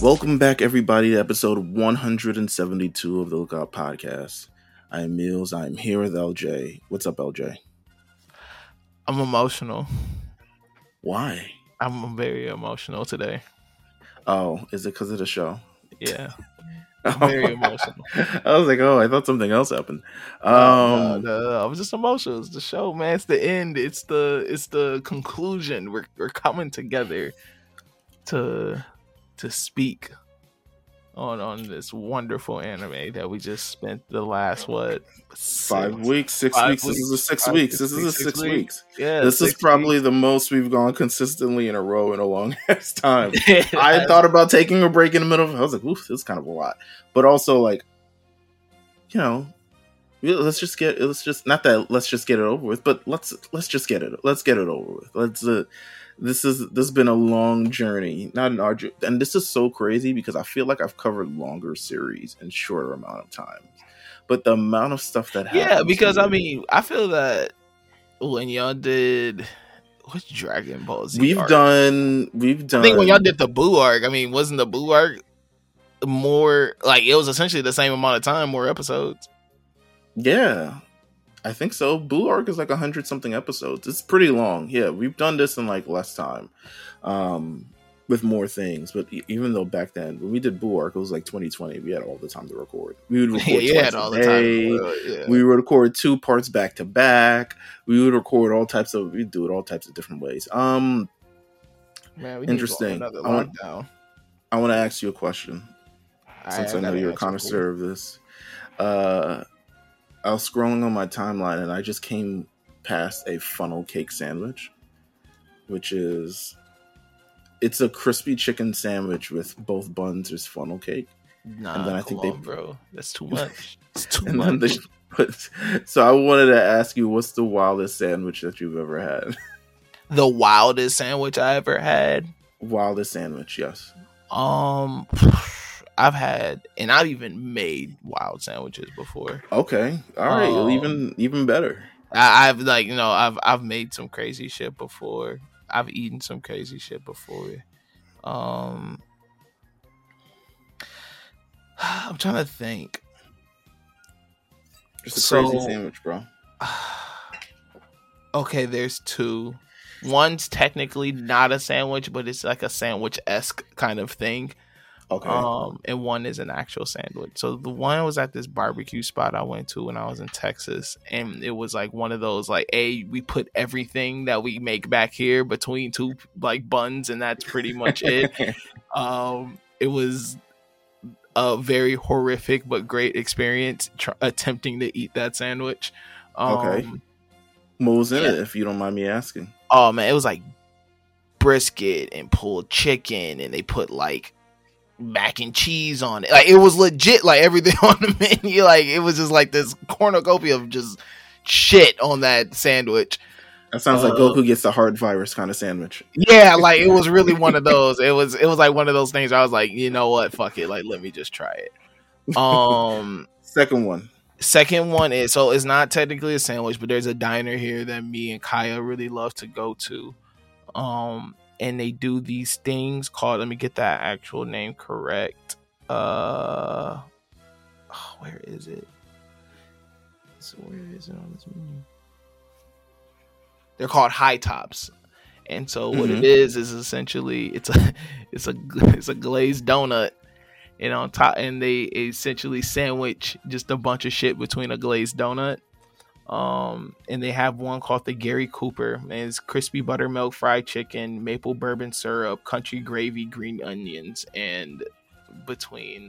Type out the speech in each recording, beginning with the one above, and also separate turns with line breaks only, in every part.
Welcome back, everybody, to episode 172 of the Lookout Podcast. I am Mills. I am here with LJ. What's up, LJ?
I'm emotional.
Why?
I'm very emotional today.
Oh, is it because of the show?
Yeah. I'm very emotional.
I was like, oh, I thought something else happened.
No. I was just emotional. It's the show, man. It's the end. It's the conclusion. We're coming together to speak on this wonderful anime that we just spent the last
5 weeks, 6 weeks. This is a 6 weeks. This is a 6 weeks.
Yeah,
this is probably the most we've gone consistently in a row in a long ass time. I thought about taking a break in the middle of it. I was like, oof, this is kind of a lot. But also, like, you know, let's just get it over with, but let's just get it over with. This has been a long journey, not an arduous, and this is so crazy because I feel like I've covered longer series in shorter amount of time. But the amount of stuff that happened.
Yeah, because I mean, I feel that when y'all did what's Dragon Ball Z?
We've done.
I think when y'all did the Boo arc, I mean, wasn't the Boo arc more like it was essentially the same amount of time, more episodes?
Yeah. I think so. Boo arc is like 100 something episodes. It's pretty long. Yeah, we've done this in like less time, with more things. But even though back then when we did Boo arc, it was like 2020. We had all the time to record. We would record twice a day. Yeah. We would record 2 parts back to back. We would record we'd do it all types of different ways.
Man, we
interesting.
Need lockdown.
I want to ask you a question, since I know you're a connoisseur of this. I was scrolling on my timeline and I just came past a funnel cake sandwich, which is, it's a crispy chicken sandwich with both buns as funnel cake.
Nah, and then I think bro, that's too much. It's too
much. So I wanted to ask you, what's the wildest sandwich that you've ever had?
The wildest sandwich I ever had?
Wildest sandwich, yes.
I've had, and I've even made wild sandwiches before.
Okay, all right, even better.
I've I've made some crazy shit before. I've eaten some crazy shit before. I'm trying to think.
Just a crazy sandwich, bro.
Okay, there's 2. One's technically not a sandwich, but it's like a sandwich-esque kind of thing.
Okay.
And one is an actual sandwich. So the one was at this barbecue spot I went to when I was in Texas, and it was like one of those like, we put everything that we make back here between 2 like buns, and that's pretty much it. It was a very horrific but great experience attempting to eat that sandwich.
Okay. What was in it, if you don't mind me asking?
Oh man, it was like brisket and pulled chicken, and they put like mac and cheese on it. Like, it was legit, like everything on the menu. Like, it was just like this cornucopia of just shit on that sandwich.
That sounds like Goku gets the heart virus kind of sandwich.
Yeah, like it was really one of those. It was like one of those things where I was like, you know what, fuck it, like let me just try it. Second one is, so it's not technically a sandwich, but there's a diner here that me and Kaya really love to go to. And they do these things called, let me get that actual name correct. Where is it? So where is it on this menu? They're called high tops. And so what it is essentially it's a glazed donut, and on top, and they essentially sandwich just a bunch of shit between a glazed donut. And they have one called the Gary Cooper, and it's crispy buttermilk fried chicken, maple bourbon syrup, country gravy, green onions, and between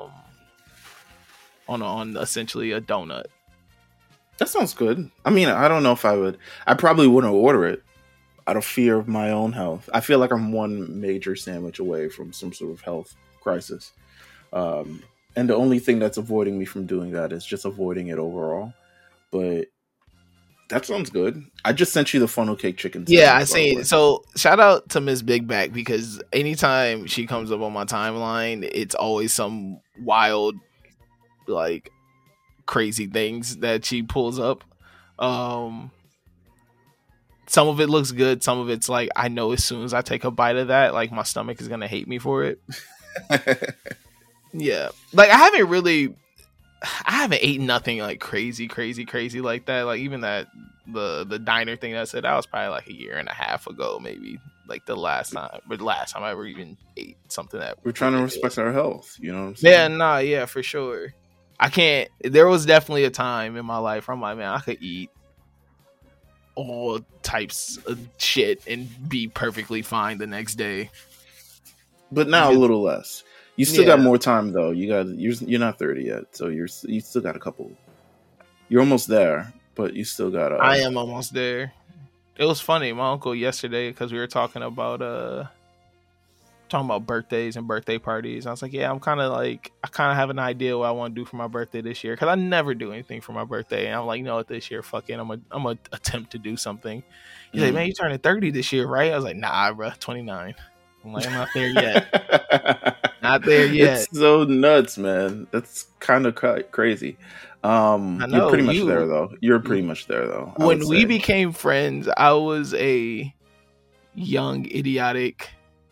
on essentially a donut.
That sounds good. I mean, I don't know if I probably wouldn't order it out of fear of my own health. I feel like I'm one major sandwich away from some sort of health crisis. And the only thing that's avoiding me from doing that is just avoiding it overall. But that sounds good. I just sent you the funnel cake chicken.
Yeah, I see. So shout out to Miss Big Back, because anytime she comes up on my timeline, it's always some wild, like, crazy things that she pulls up. Some of it looks good. Some of it's like, I know as soon as I take a bite of that, like, my stomach is gonna hate me for it. Yeah, like I haven't eaten nothing like crazy like that. Like even the diner thing that I said, that was probably like a year and a half ago, maybe. Like the last time I ever even ate something that
We're trying
ridiculous.
to respect our health, you know what I'm
Yeah,
saying?
nah, yeah, for sure. I can't. There was definitely a time in my life where I'm like, man, I could eat all types of shit and be perfectly fine the next day.
But now a little less. You still
Yeah.
got more time though. You're not 30 yet, so you still got a couple. You're almost there, but you still got
I am almost there. It was funny. My uncle yesterday, because we were talking about birthdays and birthday parties. I was like, yeah, I kind of have an idea what I want to do for my birthday this year, because I never do anything for my birthday. And I'm like, you know what, this year, fuck it, I'm gonna attempt to do something. He's like, man, you turning 30 this year, right? I was like, nah, bro, 29. I'm like, I'm not there yet. Not there yet.
It's so nuts, man. That's kind of crazy. You're pretty much there though. You're pretty much there though.
When we became friends, I was a young, idiotic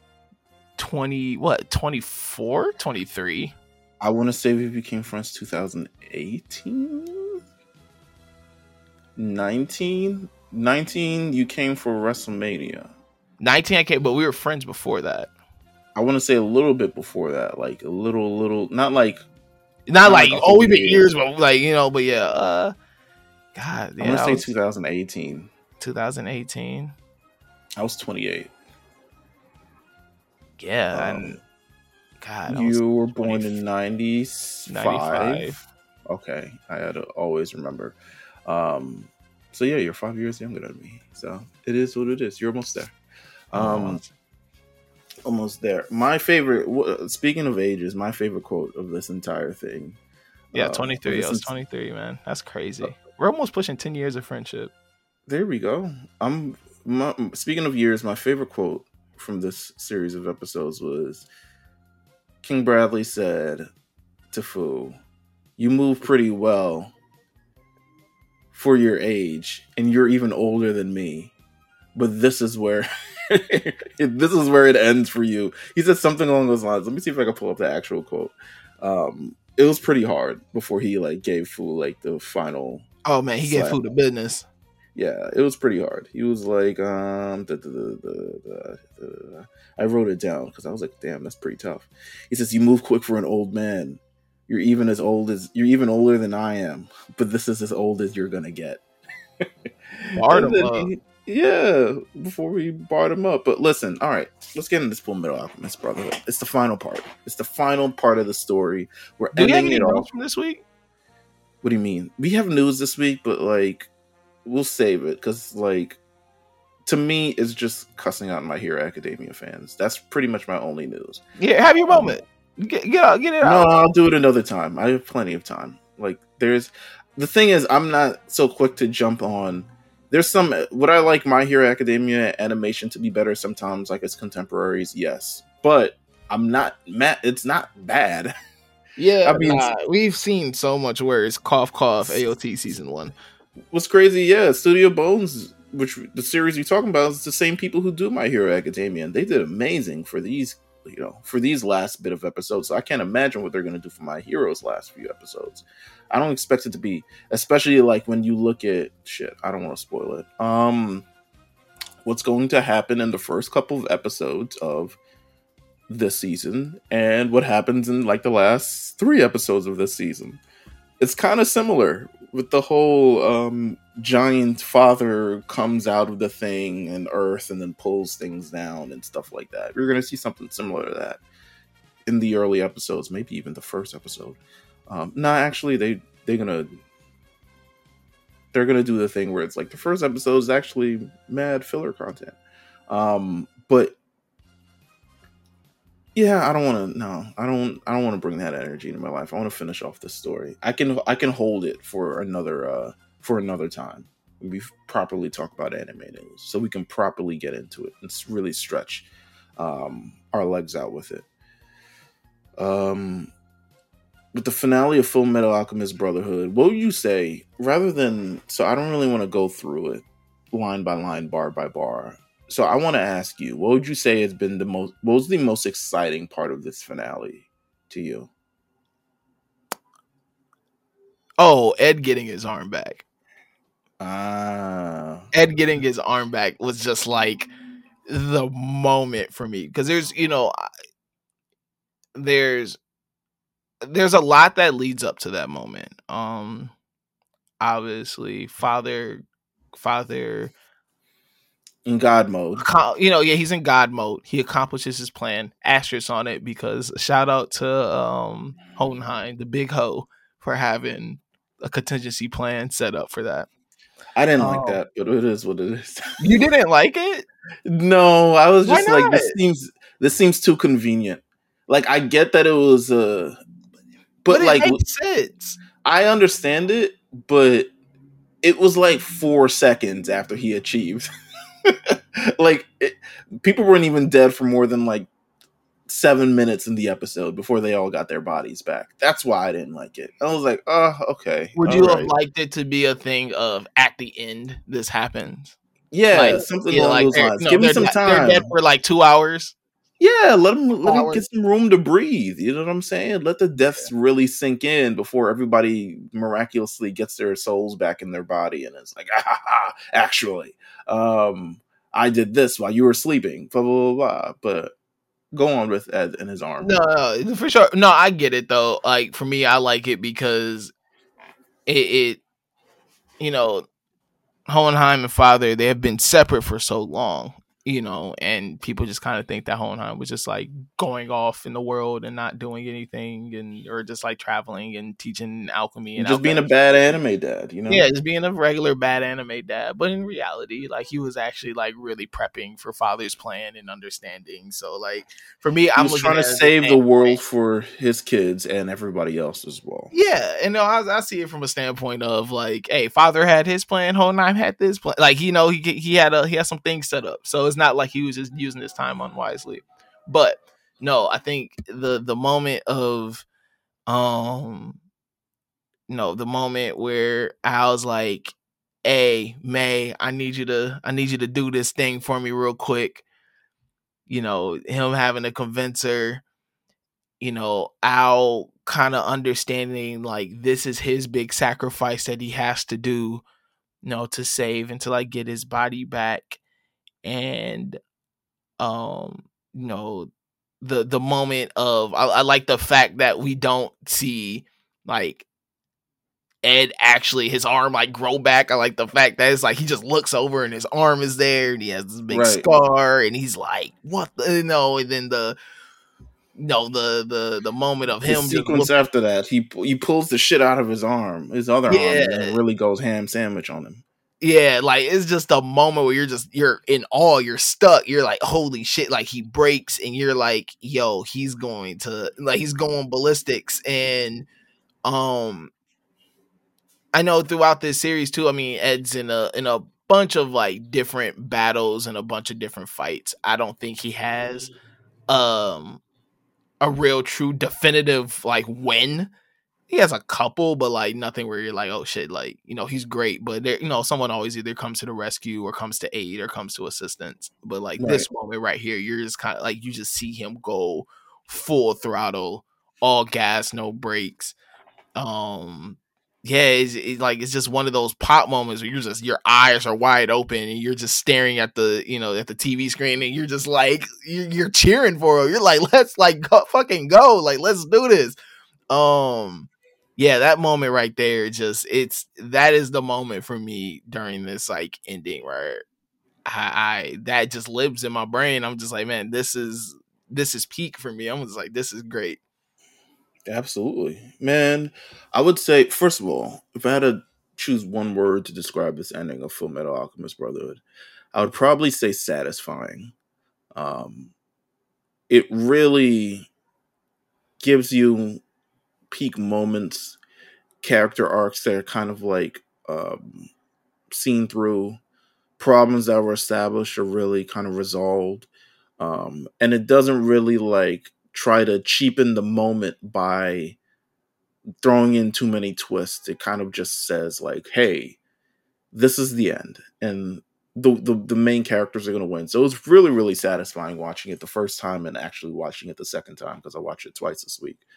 24, 23.
I want to say we became friends 2018, 19. You came for WrestleMania.
19 I came, but we were friends before that.
I want to say a little bit before that, like a little, not like
we've been years, but like, you know, but yeah, God, yeah,
I want to say 2018.
2018.
I was 28.
Yeah, and God,
you were born in 95. Okay, I had to always remember. So yeah, you're 5 years younger than me. So it is what it is. You're almost there. Almost there. My favorite. Speaking of ages, my favorite quote of this entire thing.
Yeah, 23. I was 23, man. That's crazy. We're almost pushing 10 years of friendship.
There we go. Speaking of years, my favorite quote from this series of episodes was King Bradley said to Fu, "You move pretty well for your age, and you're even older than me. But this is where it ends for you." He said something along those lines. Let me see if I can pull up the actual quote. It was pretty hard before he gave Fu the final.
Oh man, he gave Fu the business.
Yeah, it was pretty hard. He was like, I wrote it down because I was like, damn, that's pretty tough. He says, "You move quick for an old man. You're even older than I am, but this is as old as you're gonna get." Yeah, before we barred him up. But listen, all right, let's get into this Full Metal Alchemist Brotherhood. It's the final part. It's the final part of the story. We're ending it all
from this week.
What do you mean? We have news this week, but we'll save it because to me, it's just cussing out My Hero Academia fans. That's pretty much my only news.
Yeah, have your moment. Get it out.
No, I'll do it another time. I have plenty of time. The thing is, I'm not so quick to jump on. There's would I like My Hero Academia animation to be better sometimes, like its contemporaries? Yes, but I'm not mad. It's not bad.
Yeah, I mean, we've seen so much worse. Cough, cough. AOT season 1.
What's crazy? Yeah, Studio Bones, which the series you're talking about, is the same people who do My Hero Academia, and they did amazing for these. For these last bit of episodes. So I can't imagine what they're going to do for My Hero's last few episodes. I don't expect it to be, especially when you look at shit. I don't want to spoil it. What's going to happen in the first couple of episodes of this season and what happens in the last 3 episodes of this season. It's kind of similar with the whole giant father comes out of the thing and Earth and then pulls things down and stuff like that. We're going to see something similar to that in the early episodes, maybe even the first episode. Actually, they're gonna do the thing where it's the first episode is actually mad filler content. But yeah, I don't want to bring that energy into my life. I want to finish off this story. I can hold it for another time. We properly talk about anime news, so we can properly get into it and really stretch our legs out with it. With the finale of Full Metal Alchemist Brotherhood, what would you say, rather than, so I don't really want to go through it line by line, bar by bar. So I want to ask you, what would you say has been what was the most exciting part of this finale to you?
Oh, Ed getting his arm back.
Ah.
Ed getting his arm back was just like the moment for me, because there's a lot that leads up to that moment. Obviously, father
In God mode.
He's in God mode. He accomplishes his plan. Asterisk on it, because shout out to Hohenheim, the big hoe, for having a contingency plan set up for that.
I didn't like that, but it is what it is.
You didn't like it?
No, I was
Why
just like,
not?
this seems too convenient. Like, I get that it was but
it
like
makes sense.
I understand it, but it was like 4 seconds after he achieved. Like, people weren't even dead for more than like 7 minutes in the episode before they all got their bodies back. That's why I didn't like it. I was like, oh, okay.
Would you have liked it to be a thing of, at the end, this happens?
Yeah,
like,
something along those lines. Give me some time.
They're dead for like 2 hours.
Yeah, let him get some room to breathe. You know what I'm saying? Let the deaths really sink in before everybody miraculously gets their souls back in their body, and it's like, actually, I did this while you were sleeping. Blah blah blah. Blah. But go on with Ed and his arm.
No, for sure. No, I get it though. Like, for me, I like it because it Hohenheim and father, they have been separate for so long, and people just kind of think that Hohenheim was just like going off in the world and not doing anything, or just like traveling and teaching alchemy and
just being a bad anime dad,
Yeah, just being a regular bad anime dad. But in reality, like, he was actually like really prepping for father's plan and understanding. So like, for me, I'm
trying to save the world for his kids and everybody else as well.
Yeah, and I see it from a standpoint of like, hey, father had his plan, Hohenheim had this plan. Like, he had some things set up, so it's not like he was just using his time unwisely. But no, I think the moment of the moment where Al's like, hey, May, I need you to do this thing for me real quick. Him having to convince her, Al kind of understanding like this is his big sacrifice that he has to do, to save and to like get his body back. And the moment of I like the fact that we don't see like Ed actually his arm like grow back. I like the fact that it's like he just looks over and his arm is there and he has this big scar and he's like, what and then the moment of him
sequence after that, he pulls the shit out of his other arm, and then really goes ham sandwich on him.
Yeah, like, it's just a moment where you're in awe, you're stuck, you're like, holy shit, like, he breaks and you're like, yo, he's going ballistics. And I know throughout this series too, I mean, Ed's in a bunch of like different battles and a bunch of different fights. I don't think he has a real true definitive like win. He has a couple, but like nothing where you're like, oh shit, like, he's great, but there, someone always either comes to the rescue or comes to aid or comes to assistance. But like this moment right here, you're just kind of like, you just see him go full throttle, all gas, no brakes. Yeah, it's just one of those pop moments where your eyes are wide open and you're just staring at the TV screen and you're just like, you're cheering for him. You're like, let's like fucking go, like, let's do this. Yeah, that moment right there, that is the moment for me during this like ending where I that just lives in my brain. I'm just like, man, this is peak for me. I'm just like, this is great.
Absolutely, man. I would say, first of all, if I had to choose one word to describe this ending of Fullmetal Alchemist Brotherhood, I would probably say satisfying. It really gives you peak moments, character arcs that are kind of like seen through, problems that were established are really kind of resolved, and it doesn't really like try to cheapen the moment by throwing in too many twists. It kind of just says like, hey, this is the end, and the main characters are going to win. So it was really, really satisfying watching it the first time and actually watching it the second time, because I watched it twice this week.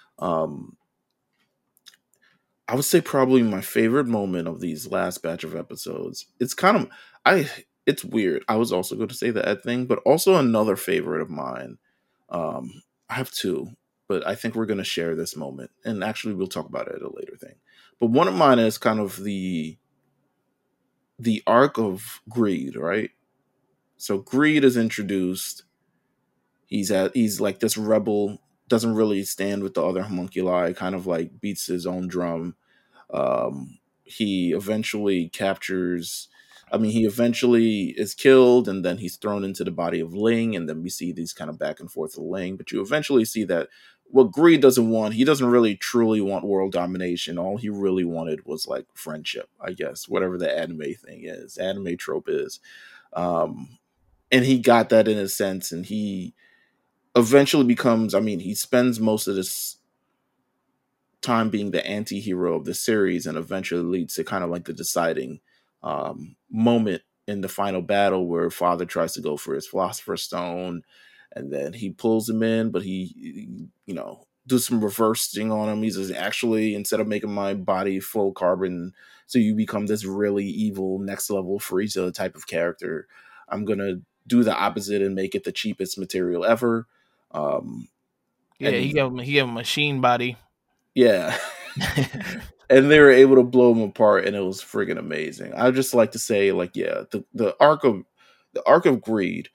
I would say probably my favorite moment of these last batch of episodes. It's kind of it's weird. I was also going to say the Ed thing, but also another favorite of mine. I have two, but I think we're going to share this moment, and actually we'll talk about it at a later thing. But one of mine is kind of the arc of Greed, right? So Greed is introduced. He's like this rebel, doesn't really stand with the other homunculi, kind of like beats his own drum. He eventually captures. I mean, he eventually is killed, and then he's thrown into the body of Ling, and then we see these kind of back and forth of Ling. But you eventually see that what Greed doesn't want, he doesn't really truly want world domination. All he really wanted was like friendship, I guess, whatever the anime thing is, anime trope is. Um, and he got that in a sense, and he eventually becomes. I mean, he spends most of this time being the anti-hero of the series, and eventually leads to kind of like the deciding moment in the final battle where Father tries to go for his Philosopher's Stone, and then he pulls him in, but he do some reversing on him. He says, actually, instead of making my body full carbon so you become this really evil next level Frieza type of character, I'm gonna do the opposite and make it the cheapest material ever.
Yeah,
And
he gave him a machine body.
yeah. And they were able to blow him apart, and it was friggin' amazing. I just like to say, like, yeah, the arc of Greed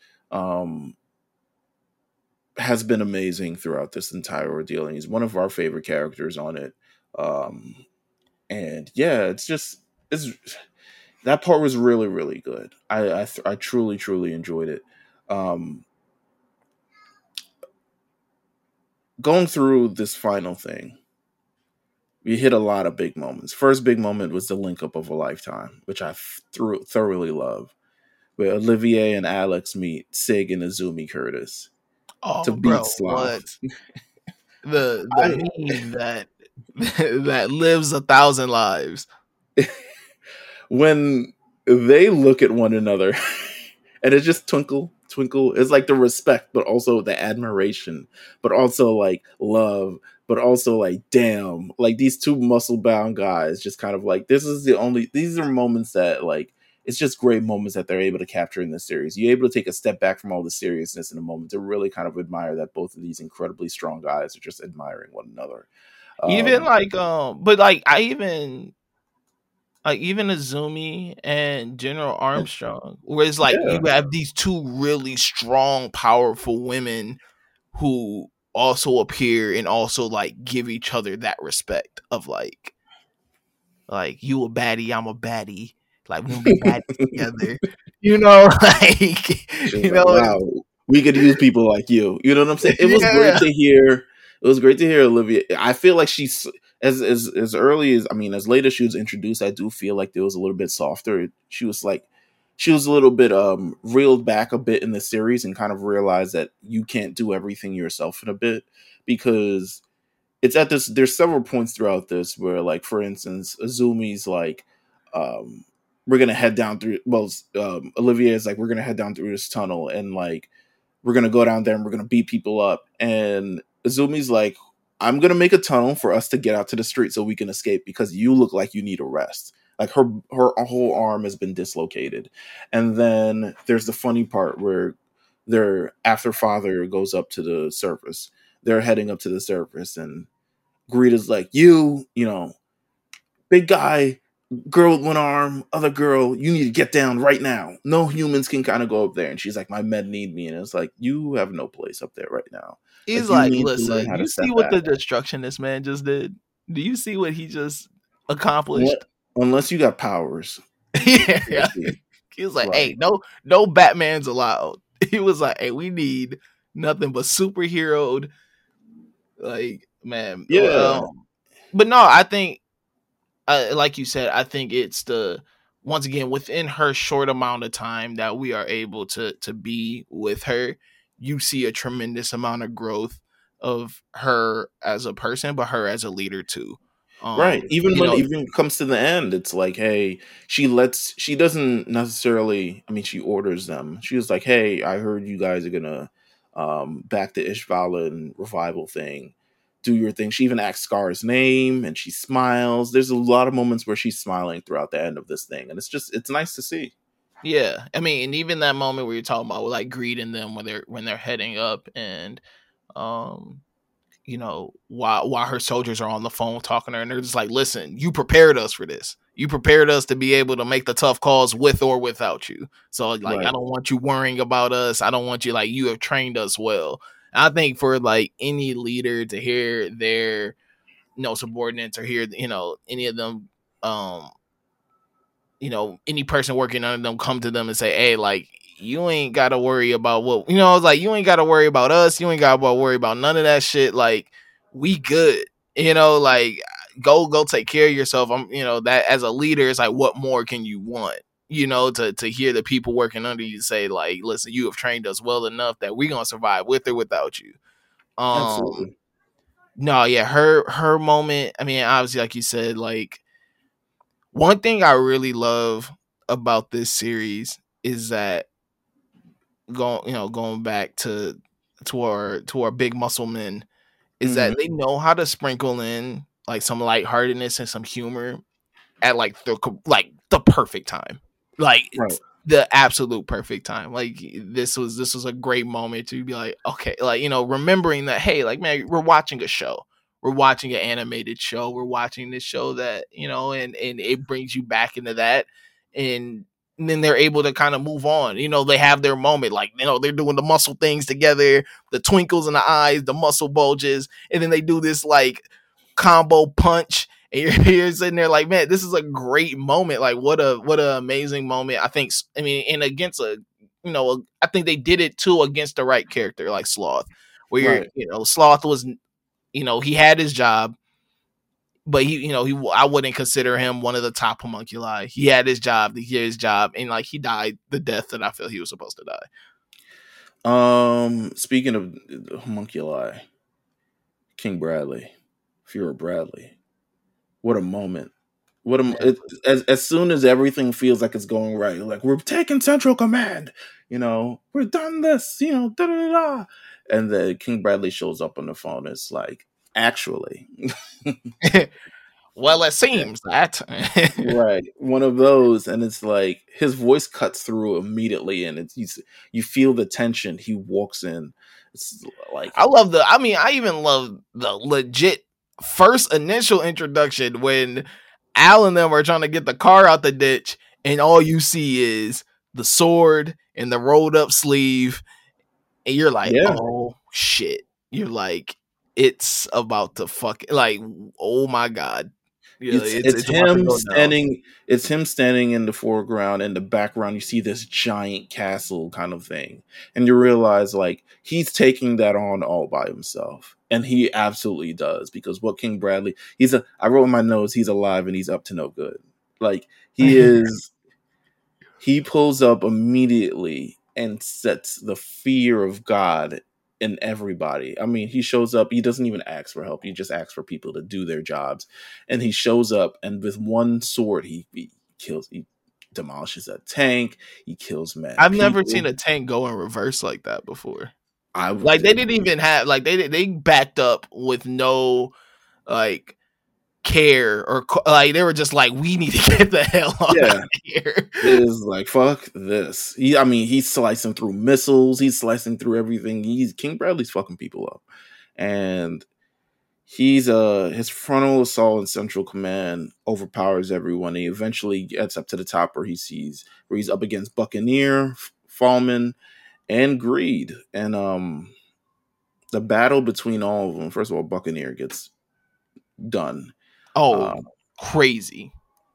has been amazing throughout this entire ordeal, and he's one of our favorite characters on it. And yeah, it's that part was really, really good. I truly, truly enjoyed it. Going through this final thing, we hit a lot of big moments. First big moment was the link up of a lifetime, which I thoroughly love, where Olivier and Alex meet Sig and Azumi Curtis to
Oh,
beat
bro,
Sloth.
what the meme that that lives 1,000 lives.
When they look at one another, and it's just twinkle, twinkle. It's like the respect, but also the admiration, but also like love, but also like damn, like these two muscle bound guys, just kind of like these are moments that like it's just great moments that they're able to capture in this series. You're able to take a step back from all the seriousness in a moment to really kind of admire that both of these incredibly strong guys are just admiring one another.
Even like but like I even like even Azumi and General Armstrong, where it's like
Yeah.
you have these two really strong, powerful women who also appear and also like give each other that respect of like you a baddie, I'm a baddie, like we're gonna be baddies together, like
She was like, wow, we could use people like you. You know what I'm saying? It was great
yeah.
to hear. It was great to hear Olivia. I feel like she's as early as, I mean, as late as she was introduced, I do feel like there was a little bit softer. She was a little bit reeled back a bit in the series and kind of realized that you can't do everything yourself in a bit, because it's at this there's several points throughout this where, like, for instance, Azumi's like, we're gonna head down through Olivia is like, we're gonna head down through this tunnel, and like we're gonna go down there and we're gonna beat people up, and Azumi's like, I'm gonna make a tunnel for us to get out to the street so we can escape, because you look like you need a rest. Like her whole arm has been dislocated. And then there's the funny part where after Father goes up to the surface, they're heading up to the surface, and Greeda's like, you know, big guy, girl with one arm, other girl, you need to get down right now. No humans can kind of go up there. And she's like, my men need me. And it's like, you have no place up there right now.
He's
Like, you
like,
need to learn
listen,
how to
you see
step
what
back.
the destruction this man just did? Do you see what he just accomplished?
Unless you got powers.
Yeah. He was like, hey, no Batman's allowed. He was like, hey, we need nothing but superheroed, like, man.
Yeah.
But no, I think, like you said, I think it's once again, within her short amount of time that we are able to be with her, you see a tremendous amount of growth of her as a person, but her as a leader too.
Right. Even
You
when
know,
even comes to the end, it's like, hey, she doesn't necessarily, I mean, she orders them. She was like, hey, I heard you guys are gonna back the Ishvala and revival thing. Do your thing. She even asks Scar's name and she smiles. There's a lot of moments where she's smiling throughout the end of this thing. And it's nice to see.
yeah. I mean, and even that moment where you're talking about like greeting them when they're heading up, and um you know, while her soldiers are on the phone talking to her, and they're just like, listen, you prepared us for this. You prepared us to be able to make the tough calls with or without you. So like, I
Right.
don't want you worrying about us. I don't want you, like, you have trained us well. And I think for like any leader to hear their subordinates, or hear, any of them, um any person working under them come to them and say, hey, like, you ain't gotta worry about what, like, you ain't gotta worry about us, you ain't gotta worry about none of that shit, like, we good, like, go take care of yourself. I'm that as a leader, it's like, what more can you want, to hear the people working under you say, like, listen, you have trained us well enough that we're gonna survive with or without you. um
Absolutely.
no, yeah, her moment, I mean, obviously, like you said, like, one thing I really love about this series is that, going back to our big muscle men, is that
Hmm.
they know how to sprinkle in like some lightheartedness and some humor at like the perfect time. Like,
Right.
it's the absolute perfect time. Like, this was a great moment to be like, okay, like, remembering that, hey, like, man, we're watching a show. We're watching an animated show. We're watching this show that, and it brings you back into that. And then they're able to kind of move on. They have their moment. Like, they're doing the muscle things together, the twinkles in the eyes, the muscle bulges, and then they do this like combo punch, and you're sitting there like, man, this is a great moment. Like, what a amazing moment. I mean, and against I think they did it too against the right character, like Sloth, where,
Right.
Sloth was, he had his job, but I wouldn't consider him one of the top homunculi. He had his job, and like, he died the death that I feel he was supposed to die.
Speaking of homunculi, King Bradley, Fuhrer Bradley. What a moment. As soon as everything feels like it's going right, like, we're taking central command, we're done this, da da da. And then King Bradley shows up on the phone. It's like, actually,
Well, it seems that.
right, one of those, and it's like his voice cuts through immediately, and you feel the tension. He walks in. It's like,
I even love the legit first initial introduction when Al and them are trying to get the car out the ditch, and all you see is the sword and the rolled up sleeve, and you're like,
yeah.
oh shit. You're like, it's about to like, oh my god. Yeah,
It's
it's
it's
it's about to
him
go down.
standing. It's him standing in the foreground. In the background, you see this giant castle kind of thing, and you realize, like, he's taking that on all by himself, and he absolutely does, because what King Bradley, I wrote in my notes, he's alive and he's up to no good. Like, he is. He pulls up immediately and sets the fear of God in everybody. I mean, he shows up, he doesn't even ask for help. He just asks for people to do their jobs. And he shows up, and with one sword, he demolishes a tank, he kills mad
I've never seen
people.
a tank go in reverse like that before.
I
Like, they didn't even have, like, they backed up with no, like, care, or like, they were just like, we need to get the hell out
Yeah,
of here.
it is like, fuck this. I mean, he's slicing through missiles, he's slicing through everything. He's King Bradley's fucking people up. And he's his frontal assault and central command overpowers everyone. He eventually gets up to the top where he's up against Buccaneer, Fallman, and Greed. And the battle between all of them, first of all, Buccaneer gets done.
Oh,
Um,
crazy.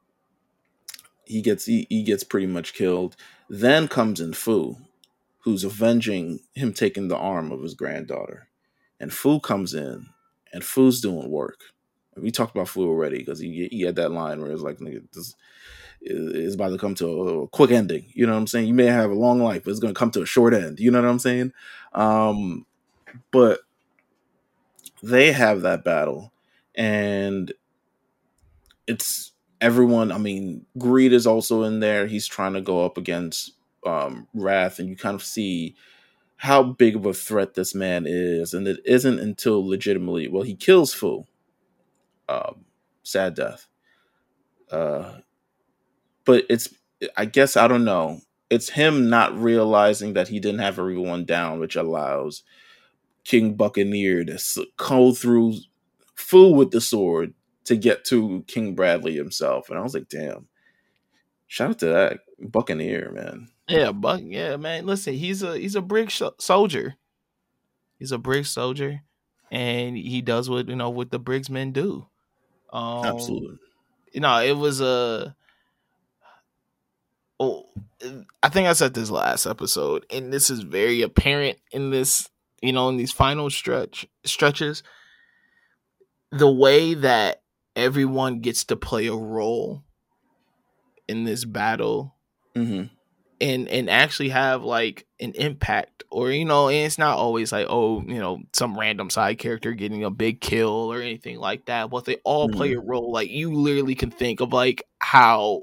he gets pretty much killed. Then comes in Fu, who's avenging him taking the arm of his granddaughter. And Fu comes in, and Fu's doing work. We talked about Fu already, because he had that line where it's like, nigga, this is about to come to a quick ending. You know what I'm saying? You may have a long life, but it's going to come to a short end. You know what I'm saying? But they have that battle, and it's everyone. I mean, Greed is also in there. He's trying to go up against Wrath, and you kind of see how big of a threat this man is. And it isn't until legitimately, well, he kills Fu. Sad death. But it's, I guess, I don't know. It's him not realizing that he didn't have everyone down, which allows King Buccaneer to go through Fu with the sword to get to King Bradley himself. And I was like, damn. Shout out to that Buccaneer, man.
Yeah, Buck. Yeah, man. Listen, he's a brick soldier. He's a brick soldier, and he does what the Brigsmen do.
Absolutely.
It was a. Oh, I think I said this last episode, and this is very apparent in this. In these final stretches, the way that everyone gets to play a role in this battle.
Mm-hmm.
And actually have like an impact, or and it's not always like, some random side character getting a big kill or anything like that, but they all play a role. Like, you literally can think of like how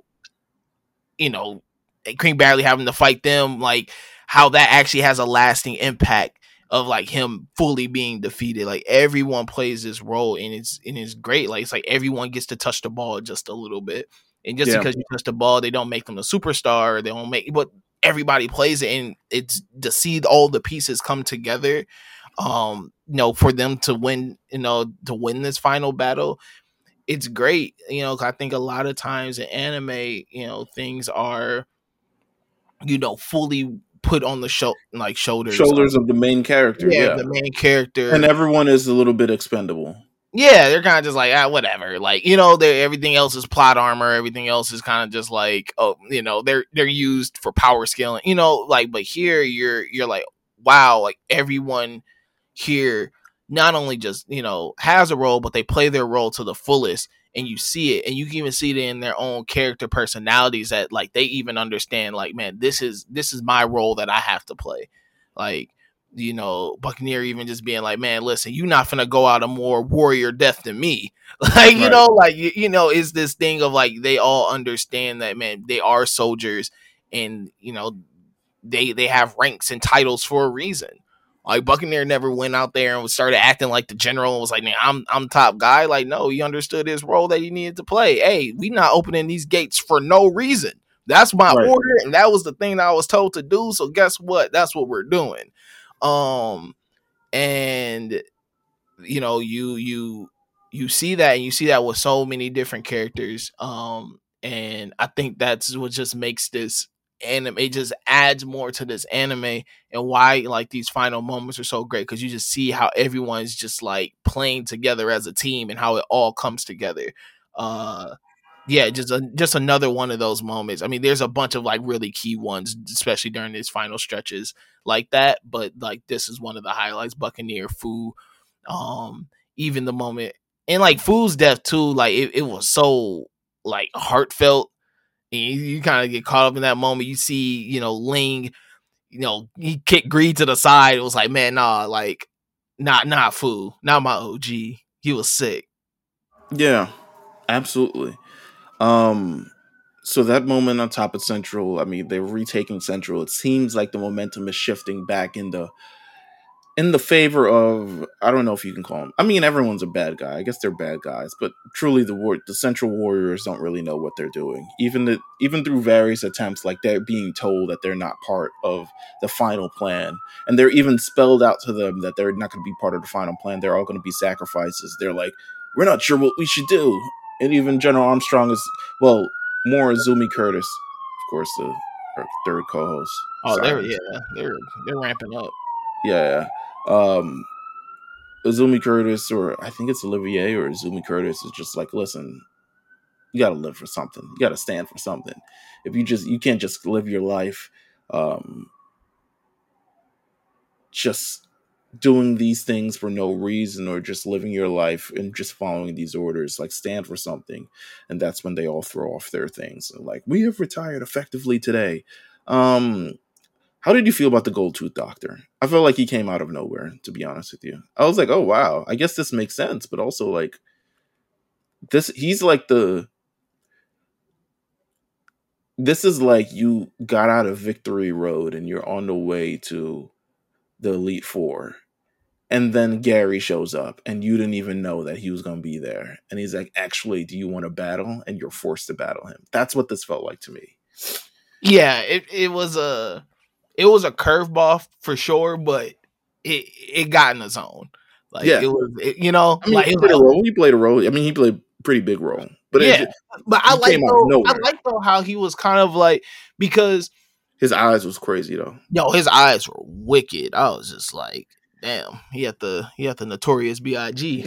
King Bradley having to fight them, like how that actually has a lasting impact of like him fully being defeated. Like, everyone plays this role, and it's great. Like, it's like everyone gets to touch the ball just a little bit. And just because you touch the ball, they don't make them a superstar. They don't make, but everybody plays it, and it's to see all the pieces come together. For them to win, to win this final battle, it's great. I think a lot of times in anime, things are, fully put on the shoulders
of the main character. Yeah,
the main character,
and everyone is a little bit expendable.
Yeah, they're kind of just like, whatever. Like, everything else is plot armor. Everything else is kind of just like, they're used for power scaling. But here you're like, wow, like everyone here not only just has a role, but they play their role to the fullest, and you see it, and you can even see it in their own character personalities, that like they even understand, like, man, this is my role that I have to play. Like, Buccaneer even just being like, man, listen, you're not finna go out a more warrior death than me. Like, it's this thing of like, they all understand that, man, they are soldiers, and, they have ranks and titles for a reason. Like, Buccaneer never went out there and started acting like the general and was like, man, I'm top guy. Like, no, he understood his role that he needed to play. Hey, we not opening these gates for no reason. That's my order, and that was the thing that I was told to do. So guess what? That's what we're doing. And you see that, and you see that with so many different characters. And I think that's what just makes this anime, it just adds more to this anime, and why like these final moments are so great, because you just see how everyone's just like playing together as a team, and how it all comes together. Yeah, just another one of those moments. I mean, there's a bunch of like really key ones, especially during these final stretches like that. But like, this is one of the highlights. Buccaneer, Fu, even the moment, and like Fu's death too. Like, it was so like heartfelt, and you kind of get caught up in that moment. You see, Ling, he kicked Greed to the side. It was like, man, nah, like, not Fu, not my OG. He was sick.
Yeah, absolutely. So that moment on top of Central, I mean, they're retaking Central. It seems like the momentum is shifting back in the favor of, I don't know if you can call them. I mean, everyone's a bad guy. I guess they're bad guys, but truly the Central Warriors don't really know what they're doing. Even through various attempts, like they're being told that they're not part of the final plan, and they're even spelled out to them that they're not going to be part of the final plan. They're all going to be sacrifices. They're like, we're not sure what we should do. And even General Armstrong is, well, more Azumi Curtis, of course, our third co-host.
Oh, they're ramping up.
Yeah. Azumi Curtis, or I think it's Olivier or Azumi Curtis, is just like, listen, you got to live for something. You got to stand for something. If you can't just live your life just doing these things for no reason, or just living your life and just following these orders. Like, stand for something. And that's when they all throw off their things. And like, we have retired effectively today. How did you feel about the Gold Tooth Doctor? I felt like he came out of nowhere, to be honest with you. I was like, oh wow, I guess this makes sense. But also, like, he's like the this is like you got out of Victory Road and you're on the way to the Elite Four. And then Gary shows up and you didn't even know that he was going to be there. And he's like, actually, do you want to battle? And you're forced to battle him. That's what this felt like to me.
Yeah, it was a curveball for sure, but it got in the zone. Like
Yeah.
it was, you know,
I mean,
like
he played a role. I mean, he played a pretty big role. But
yeah, but I like though how he was kind of like, because
his eyes was crazy though.
Yo, his eyes were wicked. I was just like, damn, he had the Notorious B.I.G.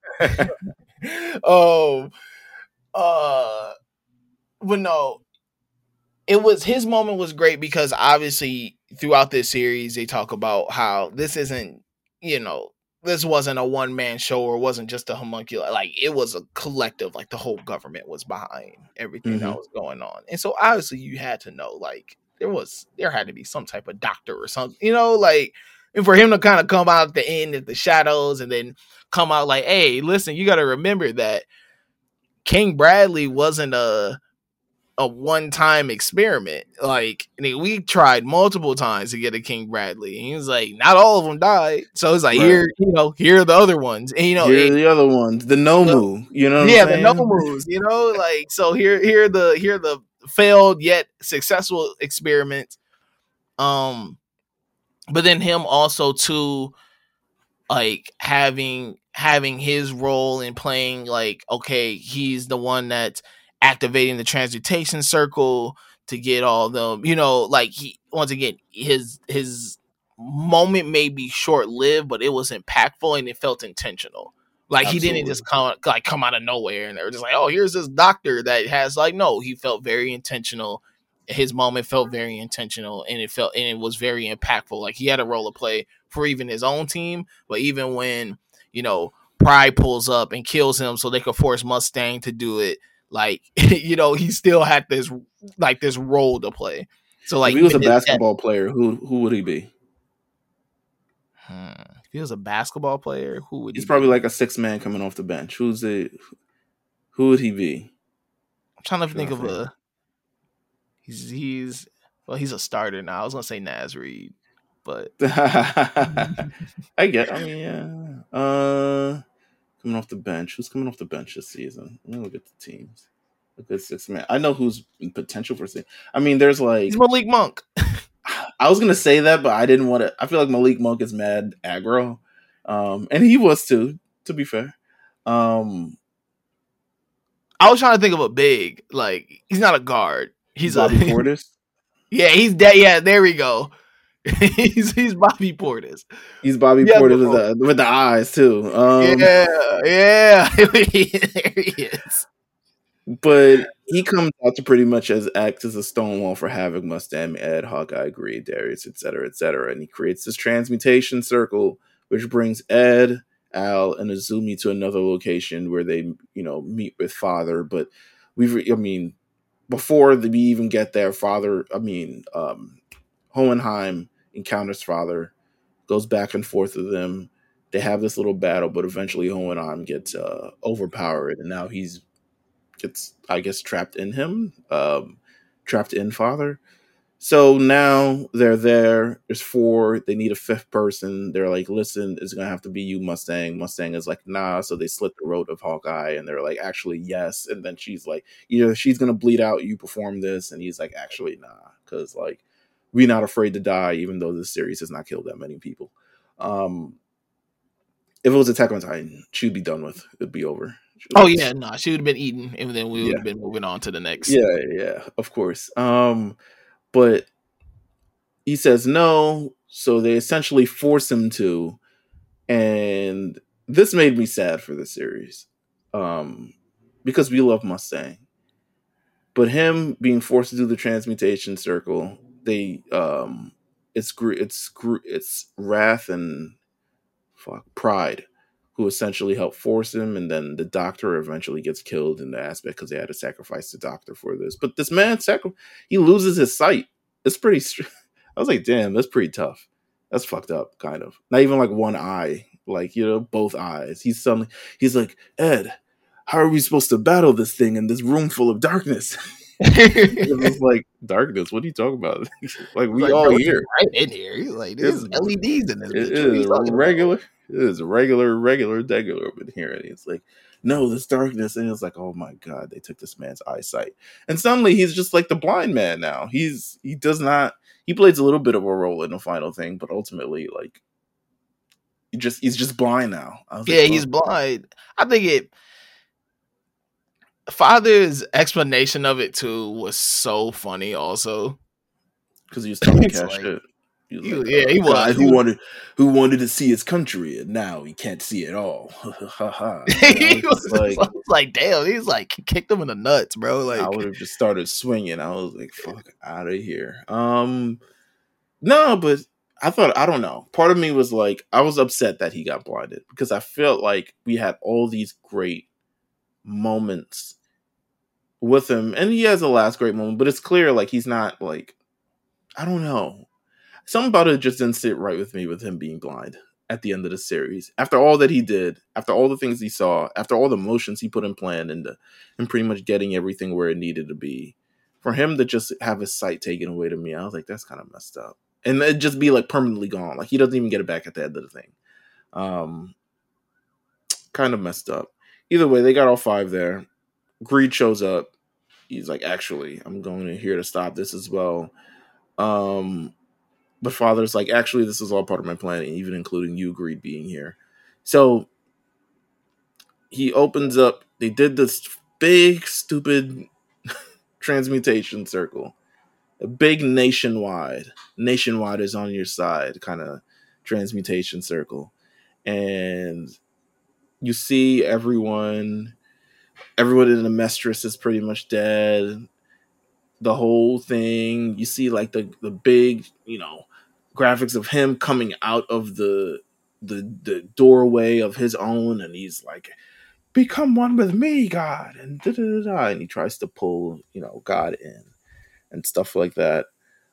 But no, it was, his moment was great because obviously throughout this series they talk about how this isn't, you know, this wasn't a one man show or wasn't just a homunculus. Like it was a collective. Like the whole government was behind everything that was going on, and so obviously you had to know, like there had to be some type of doctor or something, you know, like, and for him to kind of come out at the end of the shadows and then come out like, hey, listen, you got to remember that King Bradley wasn't a one-time experiment. Like, I mean, we tried multiple times to get a King Bradley. And he was like, not all of them died. So it's like, here are the other ones. And
here are the other ones, the Nomu. You know,
the Nomus. You know, like, so here are the failed yet successful experiments. But then him also too, like having his role in playing, like, okay, he's the one that's activating the transmutation circle to get all them, you know, like, he, once again, his moment may be short-lived, but it was impactful and it felt intentional. Like, absolutely. He didn't just come out of nowhere and they were just like, oh, here's this doctor that has, like, no, he felt very intentional. His moment felt very intentional and it was very impactful. Like, he had a role to play for even his own team, but even when, you know, Pride pulls up and kills him so they could force Mustang to do it, like, you know, he still had this role to play. So, like,
if he was a basketball player, who would he be?
If he was a basketball player, who would he be?
He's probably like a 6-man coming off the bench. Who would he be?
I'm trying to think of a. He's a starter now. I was gonna say Naz Reid, but
I mean, yeah. Coming off the bench. Who's coming off the bench this season? Let me look at the teams. A good 6-man. I know who's in potential for. I mean, there's like
he's Malik Monk.
I was gonna say that, but I didn't want to. I feel like Malik Monk is mad aggro, and he was too. To be fair,
I was trying to think of a big. Like, he's not a guard. He's
Bobby Portis.
Yeah, he's dead. Yeah, there we go. he's Bobby Portis.
He's Bobby Portis with the eyes too.
Yeah, there he is.
But he comes out to pretty much act as a stonewall for Havoc, Mustang, Ed, Hawkeye, Greed, Darius, etc., and he creates this transmutation circle, which brings Ed, Al, and Azumi to another location where they, you know, meet with Father. But before we even get there, Hohenheim encounters Father, goes back and forth with them. They have this little battle, but eventually Hohenheim gets overpowered, and now gets, I guess, trapped in him, trapped in Father. So now they're there. There's 4. They need a 5th person. They're like, listen, it's going to have to be you, Mustang. Mustang is like, nah. So they slit the throat of Hawkeye, and they're like, actually, yes. And then she's like, either she's going to bleed out, you perform this. And he's like, actually, nah. Because, like, we're not afraid to die, even though this series has not killed that many people. If it was Attack on Titan, she'd be done with. It'd be over.
She would have been eaten, and then we would have been moving on to the next.
Yeah, of course. But he says no, so they essentially force him to, and this made me sad for the series, because we love Mustang, but him being forced to do the transmutation circle, it's Wrath and Pride who essentially helped force him, and then the Doctor eventually gets killed in the aspect because they had to sacrifice the Doctor for this. But this man, he loses his sight. It's pretty. I was like, damn, that's pretty tough. That's fucked up, kind of. Not even like one eye, like, you know, both eyes. He's like, Ed, how are we supposed to battle this thing in this room full of darkness? It's like darkness. What are you talking about? Like we
like,
all
bro, it's
here.
right in here. He's like,
It's
there's LEDs in this
it
bitch. What are
is
you talking about?
regular. It is regular degular up in here. And it's like, no, this darkness. And it's like, oh my god, they took this man's eyesight. And suddenly he's just like the blind man now. He does not. He plays a little bit of a role in the final thing, but ultimately, like, he's just blind now. I was
Yeah,
like,
he's blind. I think Father's explanation of it too was so funny. Also,
because he was telling
it's
Cash
like,
shit. He was like,
yeah, he
guy
was.
who wanted to see his country, and now he can't see it all. Ha ha.
He was like, damn. He's like kicked him in the nuts, bro.
I
Like,
would have just started swinging. I was like, fuck out of here. No, but I don't know. Part of me was like, I was upset that he got blinded because I felt like we had all these great moments with him, and he has a last great moment, but it's clear like he's not like, I don't know. Something about it just didn't sit right with me with him being blind at the end of the series. After all that he did, after all the things he saw, after all the motions he put in plan and pretty much getting everything where it needed to be, for him to just have his sight taken away to me, I was like, that's kind of messed up. And it just be like permanently gone. Like he doesn't even get it back at the end of the thing. Kind of messed up. Either way, they got all 5 there. Greed shows up. He's like, actually, I'm going in here to stop this as well. The father's like, actually, this is all part of my plan, even including you, Greed, being here. So he opens up. They did this big, stupid transmutation circle. A big nationwide is on your side kind of transmutation circle. And you see everyone in the Mestress is pretty much dead. The whole thing, you see like the big, graphics of him coming out of the doorway of his own, and he's like, become one with me, God, and and he tries to pull, God in and stuff like that.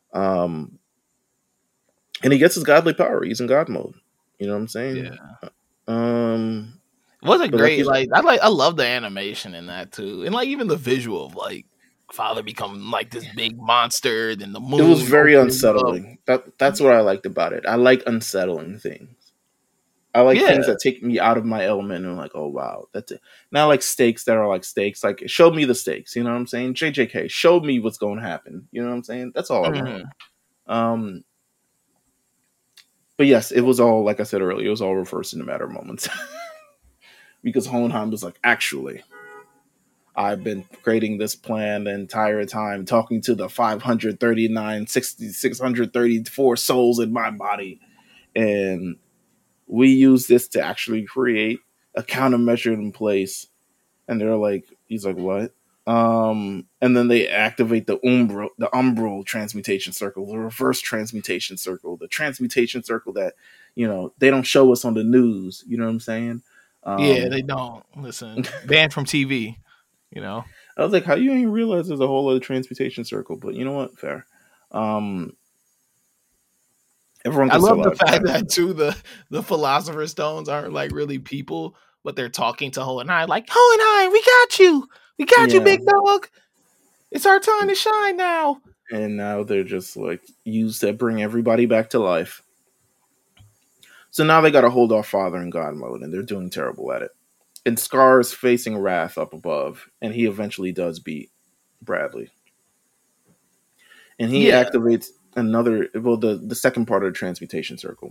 And he gets his godly power. He's in God mode. You know what I'm saying?
yeah.
Wasn't
great. Like I love the animation in that too, and like even the visual of like Father becoming like this big monster, then the moon.
It was very unsettling. That's what I liked about it. I like unsettling things. I like things that take me out of my element and I'm like, oh wow, that's it. Not like stakes that are like stakes. Like, show me the stakes. You know what I'm saying? JJK, show me what's going to happen. You know what I'm saying? That's all I want. But yes, it was all, like I said earlier, it was all reversed in a matter of moments. Because Hohenheim was like, actually, I've been creating this plan the entire time, talking to the 634 souls in my body. And we use this to actually create a countermeasure in place. And they're like, he's like, what? And then they activate the umbral transmutation circle, the reverse transmutation circle, the transmutation circle that, they don't show us on the news. You know what I'm saying?
Yeah, they don't. Listen, banned from TV,
I was like, how you ain't realize there's a whole other transmutation circle? But you know what? Fair. Everyone
I love the fact that too the Philosopher's Stones aren't like really people, but they're talking to Hohenheim like, Hohenheim, we got you, big dog. It's our time to shine now.
And now they're just like used to bring everybody back to life. So now they got to hold off Father in God mode, and they're doing terrible at it. And Scar is facing Wrath up above, and he eventually does beat Bradley. And he activates the second part of the transmutation circle.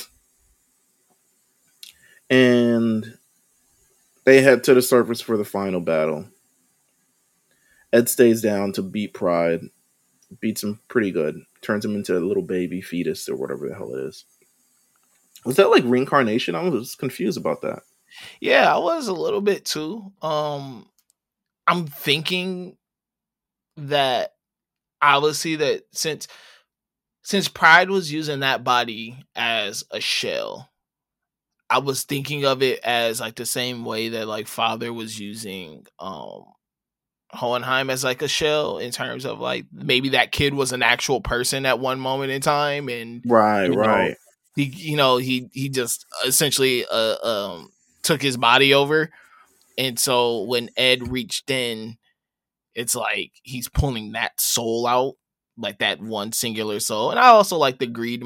And they head to the surface for the final battle. Ed stays down to beat Pride, beats him pretty good, turns him into a little baby fetus or whatever the hell it is. Was that like reincarnation? I was confused about that.
Yeah, I was a little bit too. I'm thinking that obviously that since Pride was using that body as a shell, I was thinking of it as like the same way that like Father was using Hohenheim as like a shell, in terms of like maybe that kid was an actual person at one moment in time, and
right.
He just essentially took his body over, and so when Ed reached in it's like he's pulling that soul out, like that one singular soul. And I also like the greed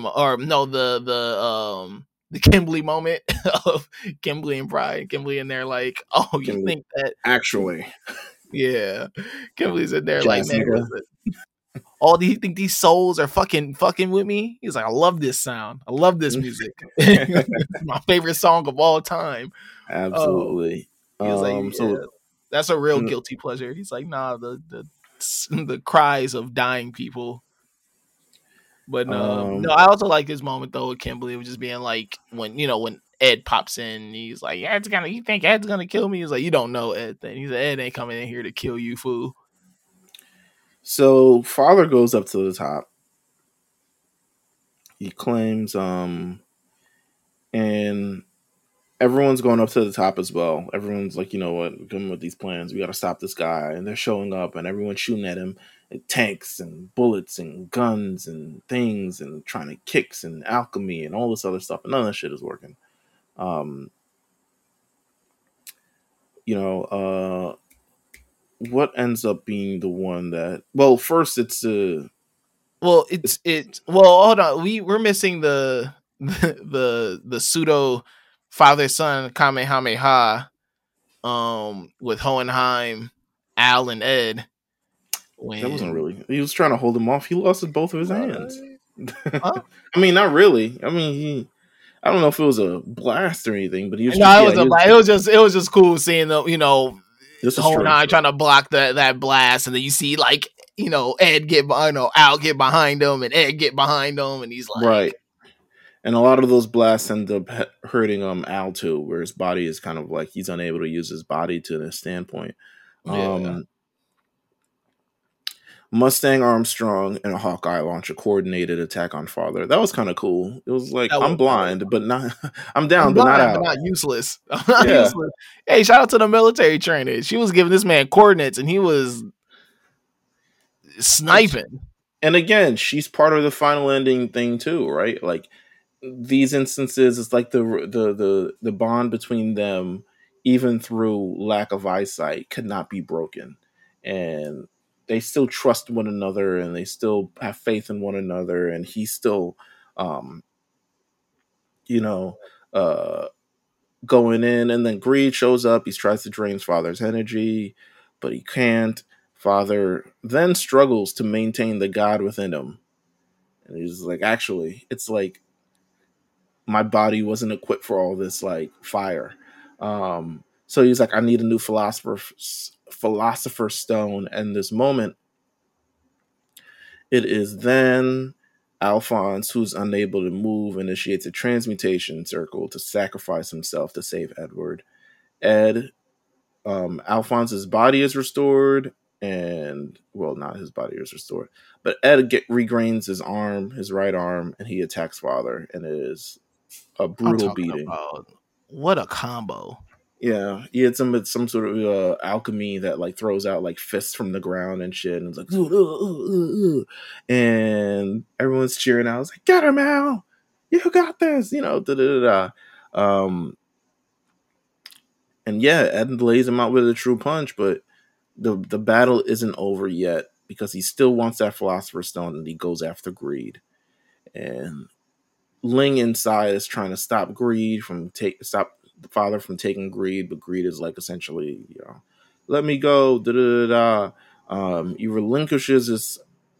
the Kimberly moment of Kimberly and Pride. Kimberly in there like, oh, you
Kimberly,
think that?
actually,
Yeah, Kimberly's in there like, man,
Jessica.
all do you think these souls are fucking with me? He's like, I love this sound. I love this music. It's my favorite song of all time.
Absolutely.
He was like, yeah,
So
that's a real guilty pleasure. He's like, nah, the cries of dying people. But no, I also like this moment though with Kimberly, of just being like, when Ed pops in, he's like, you think Ed's gonna kill me? He's like, you don't know Ed. Then he's like, Ed ain't coming in here to kill you, fool.
So father goes up to the top. He claims, and everyone's going up to the top as well. Everyone's like, you know what, we're coming with these plans. We got to stop this guy. And they're showing up, and everyone's shooting at him. And tanks and bullets and guns and things, and trying to kicks and alchemy and all this other stuff. And none of that shit is working. What ends up being the one that? Well, first it's
Well, hold on. We're missing the the pseudo father son Kamehameha with Hohenheim, Al, and Ed.
That wasn't really. He was trying to hold him off. He lost both of his
What?
hands.
Huh?
I mean, not really. I mean, I don't know if it was a blast or anything, but he was.
No, it was just cool seeing the
Hohenheim
trying to block that blast, and then you see like Ed get Al get behind him, and Ed get behind him, and he's like,
right. And a lot of those blasts end up hurting Al too, where his body is kind of like he's unable to use his body to his standpoint.
yeah.
Mustang Armstrong and Hawkeye launch a coordinated attack on Father. That was kind of cool. It was like, I'm blind, but not I'm down, but not out.
But not useless. Useless. Hey, shout out to the military trainer. She was giving this man coordinates, and he was sniping.
And again, she's part of the final ending thing too, right? Like these instances, it's like the bond between them, even through lack of eyesight, could not be broken, and they still trust one another, and they still have faith in one another, and he's still, going in, and then Greed shows up. He tries to drain his father's energy, but he can't. Father then struggles to maintain the God within him, and he's like, actually, it's like my body wasn't equipped for all this like fire. So he's like, I need a new philosopher's stone. And this moment, it is then Alphonse, who's unable to move, initiates a transmutation circle to sacrifice himself to save Edward. Alphonse's body is restored, and well, not his body is restored, but Ed regains his right arm, and he attacks Father, and it is a brutal beating.
What a combo!
Yeah, he had some sort of alchemy that like throws out like fists from the ground and shit, and it's like, and everyone's cheering out. It's like, get him, Al! You got this, da da da da. And yeah, Ed lays him out with a true punch, but the battle isn't over yet because he still wants that Philosopher's Stone, and he goes after Greed. And Ling inside is trying to stop Greed stop the father from taking Greed, but Greed is like essentially, let me go, da da da da. He relinquishes this,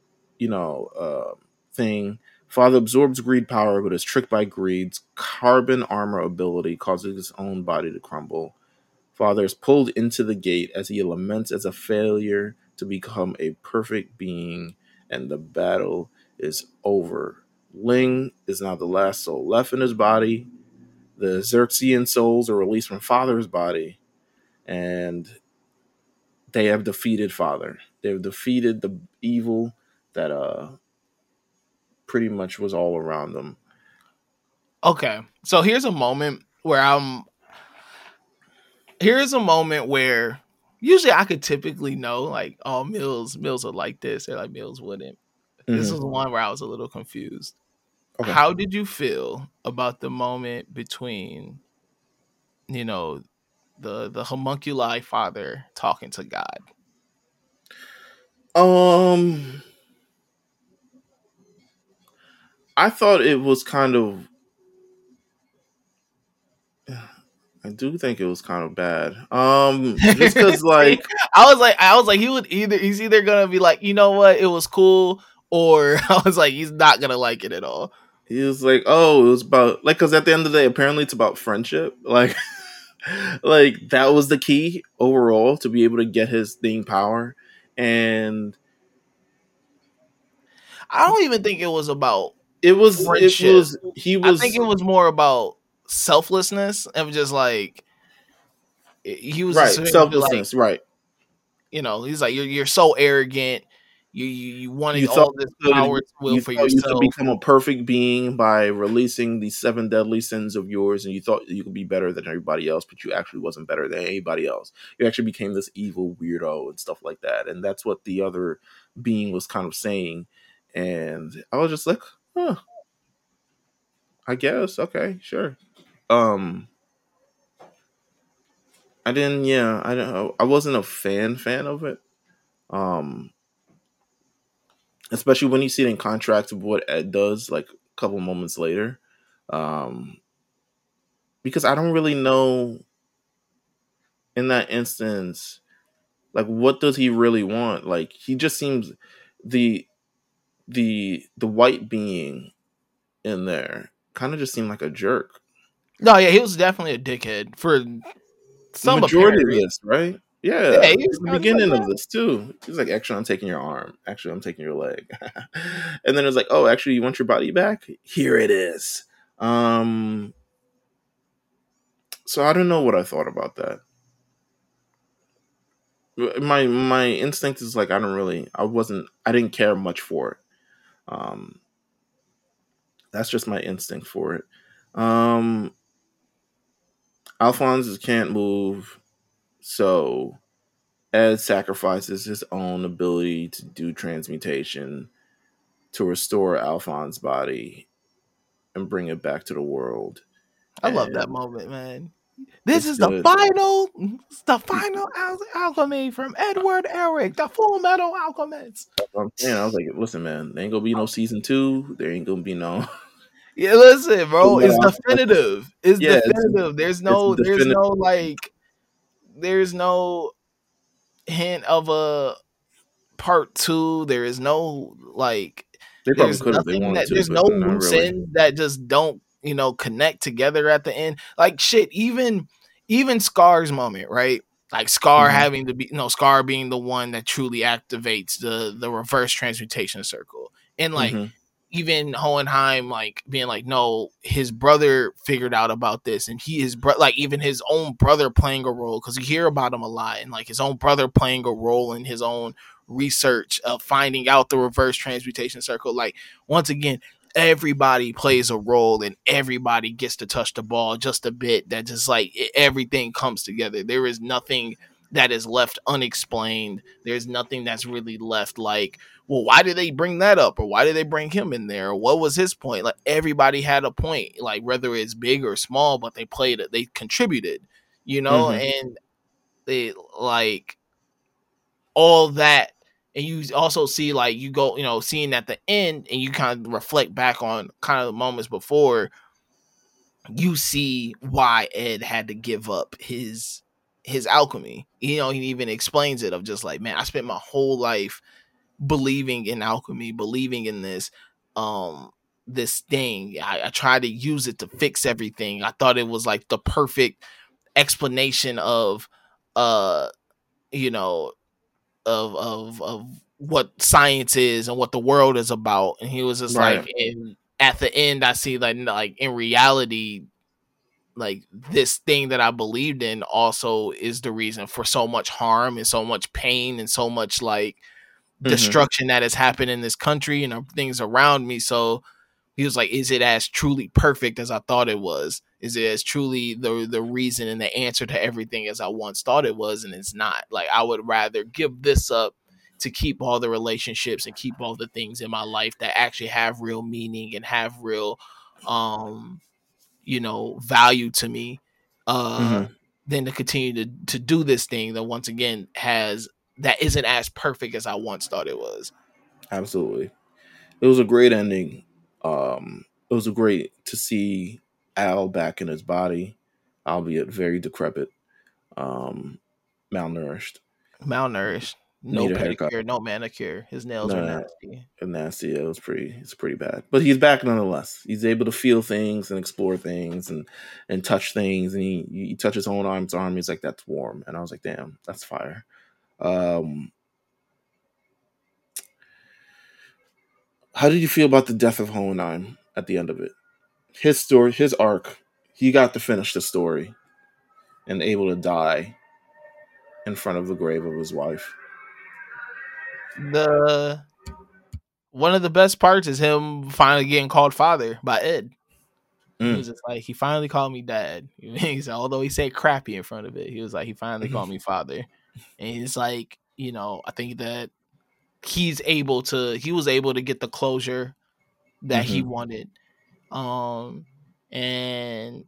thing. Father absorbs Greed power, but is tricked by Greed's carbon armor ability, causing his own body to crumble. Father is pulled into the gate as he laments as a failure to become a perfect being, and the battle is over. Ling is now the last soul left in his body. The Xerxian souls are released from Father's body, and they have defeated Father. They've defeated the evil that pretty much was all around them.
Okay, so here's a moment where usually I could typically know like, oh, Mills would like this, or like Mills wouldn't. Mm-hmm. This is one where I was a little confused. Okay. How did you feel about the moment between, the homunculi father talking to God?
Um, I thought it was kind of. I do think it was kind of bad. Just because
See,
like
I was like, he's either gonna be like, you know what, it was cool, or I was like, he's not gonna like it at all.
he was like, oh, it was about like because at the end of the day, apparently it's about friendship. Like, like that was the key overall to be able to get his thing power, and
I don't even think it was about
it
friendship.
was he
I think
was
it was more about selflessness and just like he was just
right
like,
selflessness, right.
you know, he's like, you're so arrogant. You wanted
You thought
all this power to will
you
for
thought you could
yourself.
become a perfect being by releasing the seven deadly sins of yours, and you thought you could be better than everybody else, but you actually wasn't better than anybody else. You actually became this evil weirdo and stuff like that, and that's what the other being was kind of saying. And I was just like, huh, I guess okay, sure. Um, I didn't, yeah, I don't know, I wasn't a fan of it. Um, especially when you see it in contrast with what Ed does, like a couple moments later. Um, because I don't really know in that instance, like what does he really want? Like he just seems the the white being in there kind of just seemed like a jerk.
No, yeah, he was definitely a dickhead for
The
some
majority
apparent
of
reason.
this, right?
Yeah,
Yeah,
he was
the
kind of like,
beginning
man,
of this too. He's like, actually, I'm taking your arm. Actually, I'm taking your leg. And then it's like, oh, actually, you want your body back? Here it is. Um, so I don't know what I thought about that. My instinct is like I didn't care much for it. Um, that's just my instinct for it. Um, Alphonse can't move, so Ed sacrifices his own ability to do transmutation to restore Alphonse's body and bring it back to the world.
I love that
And
moment, man. This
it's
is the
good.
final, alchemy from Edward Eric, the Full Metal Alchemist.
I'm saying, I was like, listen, man, there ain't gonna be no season two. There ain't gonna be no
Yeah, listen,
Full
bro,
Metal
it's
Alchemist.
definitive. It's
Yeah,
definitive.
it's definitive.
There's no hint of a part two. There is no like,
They probably could if they wanted to,
there's
but
no
not
loose
really.
ends that just don't, connect together at the end. Like shit, even Scar's moment, right? Like Scar
Mm-hmm.
having to be, Scar being the one that truly activates the reverse transmutation circle. And like
Mm-hmm.
even Hohenheim like being like, no, his brother figured out about this, and he is like even his own brother playing a role because you hear about him a lot, and like his own brother playing a role in his own research of finding out the reverse transmutation circle. Like once again, everybody plays a role and everybody gets to touch the ball just a bit. That just like everything comes together. There is nothing that is left unexplained. There's nothing that's really left like, well, why did they bring that up, or why did they bring him in there? What was his point? Like everybody had a point, like whether it's big or small, but they played it, they contributed,
Mm-hmm.
and they like all that. And you also see like you go, seeing at the end, and you kind of reflect back on kind of the moments before, you see why Ed had to give up his alchemy. He even explains it of just like, man, I spent my whole life believing in alchemy, believing in um this thing. I tried to use it to fix everything. I thought it was like the perfect explanation of uh you know of what science is and what the world is about. And he was just like,
Right.
and at the end I see like in reality, like this thing that I believed in also is the reason for so much harm and so much pain and so much like
Mm-hmm.
destruction that has happened in this country and things around me. So he was like, is it as truly perfect as I thought it was? Is it as truly the reason and the answer to everything as I once thought it was? And it's not. Like I would rather give this up to keep all the relationships and keep all the things in my life that actually have real meaning and have real um value to me, uh
Mm-hmm.
than to continue to do this thing that once again has that isn't as perfect as I once thought it was.
Absolutely. It was a great ending. It was great to see Al back in his body, albeit very decrepit, malnourished.
Malnourished, no
Need a haircut.
pedicure, no manicure. His nails are
Nah,
nasty.
nasty. It's pretty bad. But he's back nonetheless. He's able to feel things and explore things and touch things. And he touches his own arm. He's like, that's warm. And I was like, damn, that's fire. How did you feel about the death of Hohenheim at the end of it? His story, his arc, he got to finish the story and able to die in front of the grave of his wife.
The one of the best parts is him finally getting called father by Ed. He was just like, he finally called me dad. He said, although he said crappy in front of it, he was like, he finally called me father. And it's like, I think that he was able to get the closure that he wanted. And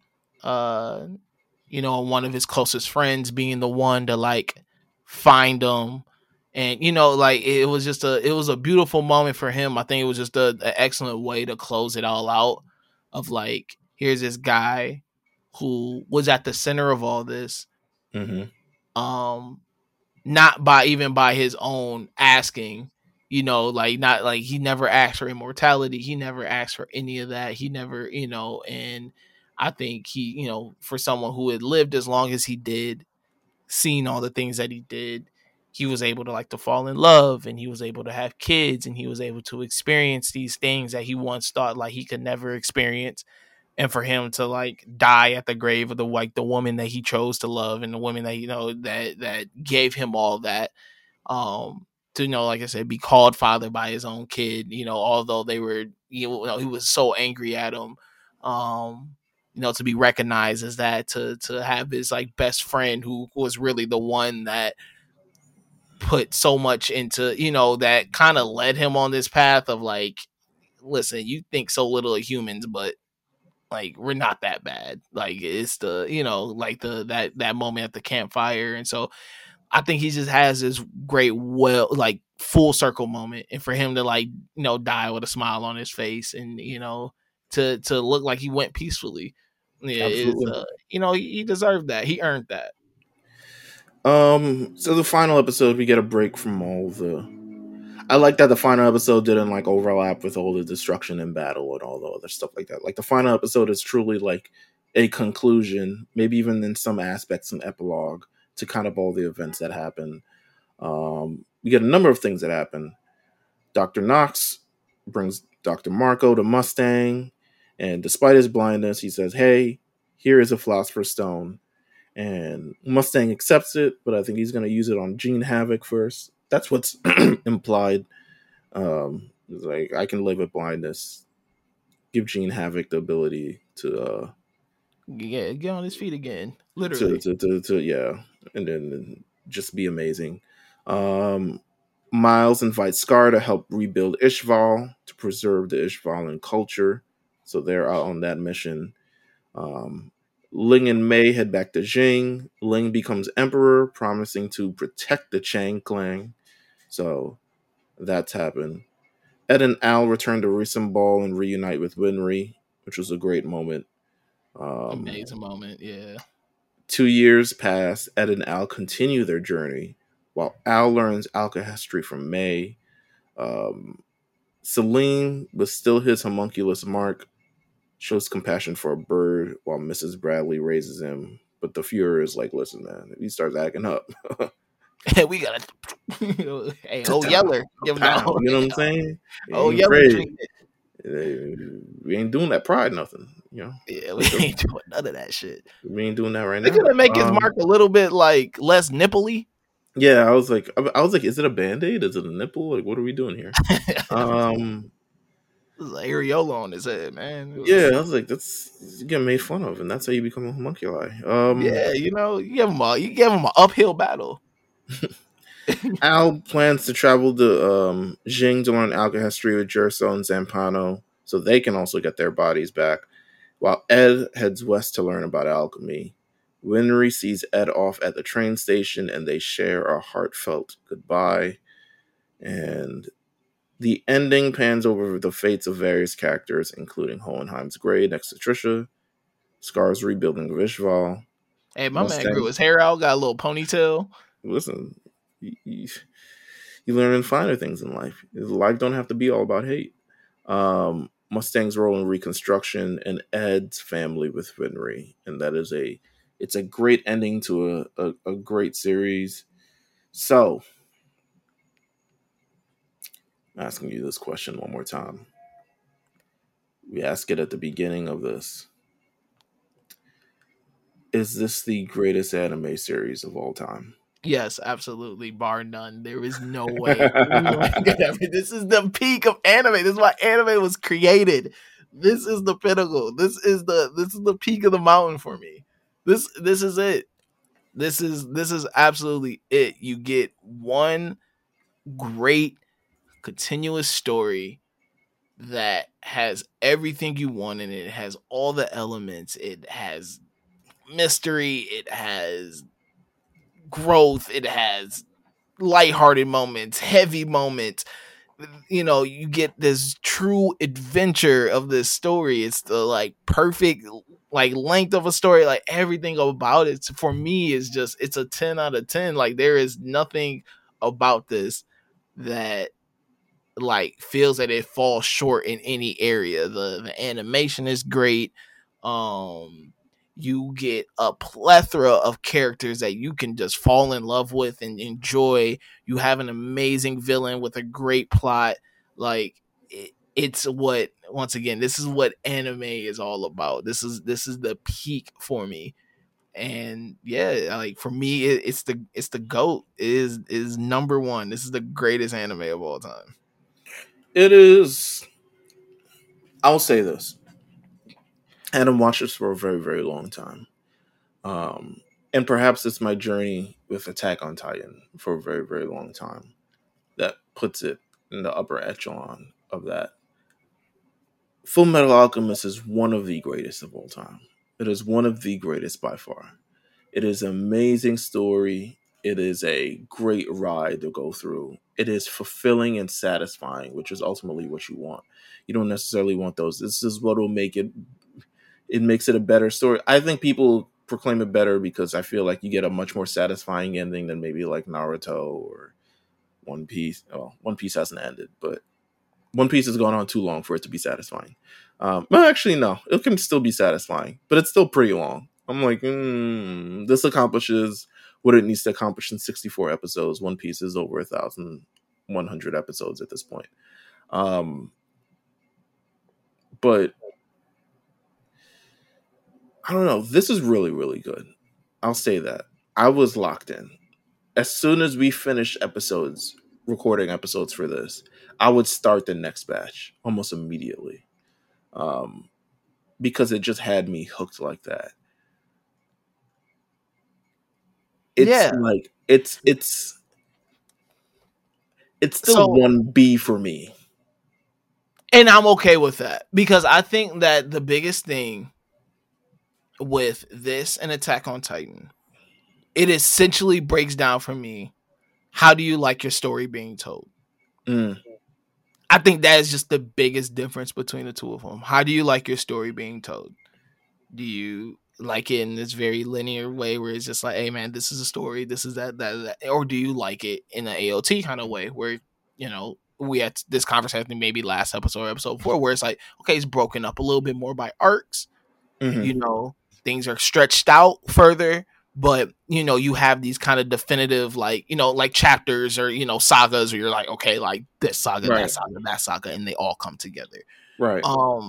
one of his closest friends being the one to like find him. And like it was a beautiful moment for him. I think it was just an excellent way to close it all out. Of like, here's this guy who was at the center of all this, not by his own asking, like not like he never asked for immortality, he never asked for any of that, he never, and I think he, for someone who had lived as long as he did, seen all the things that he did, he was able to like to fall in love, and he was able to have kids, and he was able to experience these things that he once thought like he could never experience. And for him to like die at the grave of the woman that he chose to love, and the woman that that gave him all that, to like I said, be called father by his own kid, although they were, he was so angry at him, to be recognized as that, to have his like best friend who was really the one that put so much into, that kind of led him on this path of like, listen, you think so little of humans, but like we're not that bad. Like it's the, like that moment at the campfire. And so I think he just has this great, like full circle moment, and for him to like, die with a smile on his face, and to look like he went peacefully, is he deserved that. He earned that.
So the final episode, we get a break from all the. I like that the final episode didn't like overlap with all the destruction and battle and all the other stuff like that. Like the final episode is truly like a conclusion, maybe even in some aspects an epilogue to kind of all the events that happen. We get a number of things that happen. Dr. Knox brings Dr. Marco to Mustang, and despite his blindness, he says, "Hey, here is a Philosopher's Stone." And Mustang accepts it, but I think he's going to use it on Gene Havoc first. That's what's implied. It's like, I can live with blindness. Give Gene Havoc the ability to
get on his feet again, literally.
Yeah, and then just be amazing. Miles invites Scar to help rebuild Ishval to preserve the Ishvalan culture, so they're out on that mission. Ling and Mei head back to Jing. Ling becomes emperor, promising to protect the Chang clan. So that's happened. Ed and Al return to Risam Ball and reunite with Winry, which was a great moment.
Amazing moment, yeah.
2 years pass. Ed and Al continue their journey, while Al learns alchemy from Mei. Celine, with still his homunculus mark, shows compassion for a bird while Mrs. Bradley raises him. But the Fuhrer is like, listen, man, if he starts acting up,
we gotta, hey, Yeller, give him that.
You know what I'm saying?
Oh, Yeller,
we ain't doing that pride nothing,
Yeah, we ain't doing none of that shit.
We ain't doing that right now.
They're gonna make his mark a little bit like less nipply.
Yeah, I was like, is it a Band-Aid? Is it a nipple? Like, what are we doing here?
There's an areola on his head, man.
Yeah, I was like, that's getting made fun of, and that's how you become a homunculi.
Yeah, you give him an uphill battle.
Al plans to travel to Jing to learn alchemy with Jerso and Zampano, so they can also get their bodies back, while Ed heads west to learn about alchemy. Winry sees Ed off at the train station and they share a heartfelt goodbye. And the ending pans over the fates of various characters, including Hohenheim's Grey next to Trisha, Scar's rebuilding Vishval.
Hey, my man grew
Mustang.
his hair out, got a little ponytail.
Listen, you learn finer things in life. Life don't have to be all about hate. Mustang's role in Reconstruction, and Ed's family with Winry, and it's a great ending to a great series. So, I'm asking you this question one more time. We ask it at the beginning of this. Is this the greatest anime series of all time?
Yes, absolutely, bar none. There is no way. This is the peak of anime. This is why anime was created. This is the pinnacle. This is the peak of the mountain for me. This is it. This is absolutely it. You get one great continuous story that has everything you want in it. It has all the elements. It has mystery. It has growth. It has lighthearted moments, heavy moments. You get this true adventure of this story. It's the like perfect like length of a story. Like everything about it for me is just it's a 10 out of 10. Like there is nothing about this that like feels that it falls short in any area. The animation is great. Um you get a plethora of characters that you can just fall in love with and enjoy. You have an amazing villain with a great plot. Like it's what once again, this is what anime is all about. This is the peak for me. And yeah, like for me, it's the goat. It is number one. This is the greatest anime of all time.
It is. I'll say this. Adam watched this for a very, very long time. Um, and perhaps it's my journey with Attack on Titan for a very, very long time that puts it in the upper echelon of that. Full Metal Alchemist is one of the greatest of all time. It is one of the greatest by far. It is an amazing story. It is a great ride to go through. It is fulfilling and satisfying, which is ultimately what you want. You don't necessarily want those. This is what will make it. It makes it a better story. I think people proclaim it better because I feel like you get a much more satisfying ending than maybe like Naruto or One Piece. Well, One Piece hasn't ended, but One Piece has gone on too long for it to be satisfying. Well, actually, no, it can still be satisfying, but it's still pretty long. I'm like, this accomplishes what it needs to accomplish in 64 episodes. One Piece is over 1,100 episodes at this point. But I don't know. This is really, really good. I'll say that. I was locked in. As soon as we finished recording episodes for this, I would start the next batch almost immediately. Because it just had me hooked like that. It's
Yeah.
like it's still
So,
1B for me.
and I'm okay with that because I think that the biggest thing with this and Attack on Titan, it essentially breaks down for me. How do you like your story being told?
Mm.
I think that is just the biggest difference between the two of them. How do you like your story being told? Do you like it in this very linear way where it's just like, hey man, this is a story, this is that, or do you like it in an AOT kind of way where we had this conversation maybe last episode or episode 4 where it's like, okay, it's broken up a little bit more by arcs.
Mm-hmm.
Things are stretched out further, but you have these kind of definitive like chapters or sagas where you're like, okay, like this saga,
Right.
that saga, and they all come together.
Right.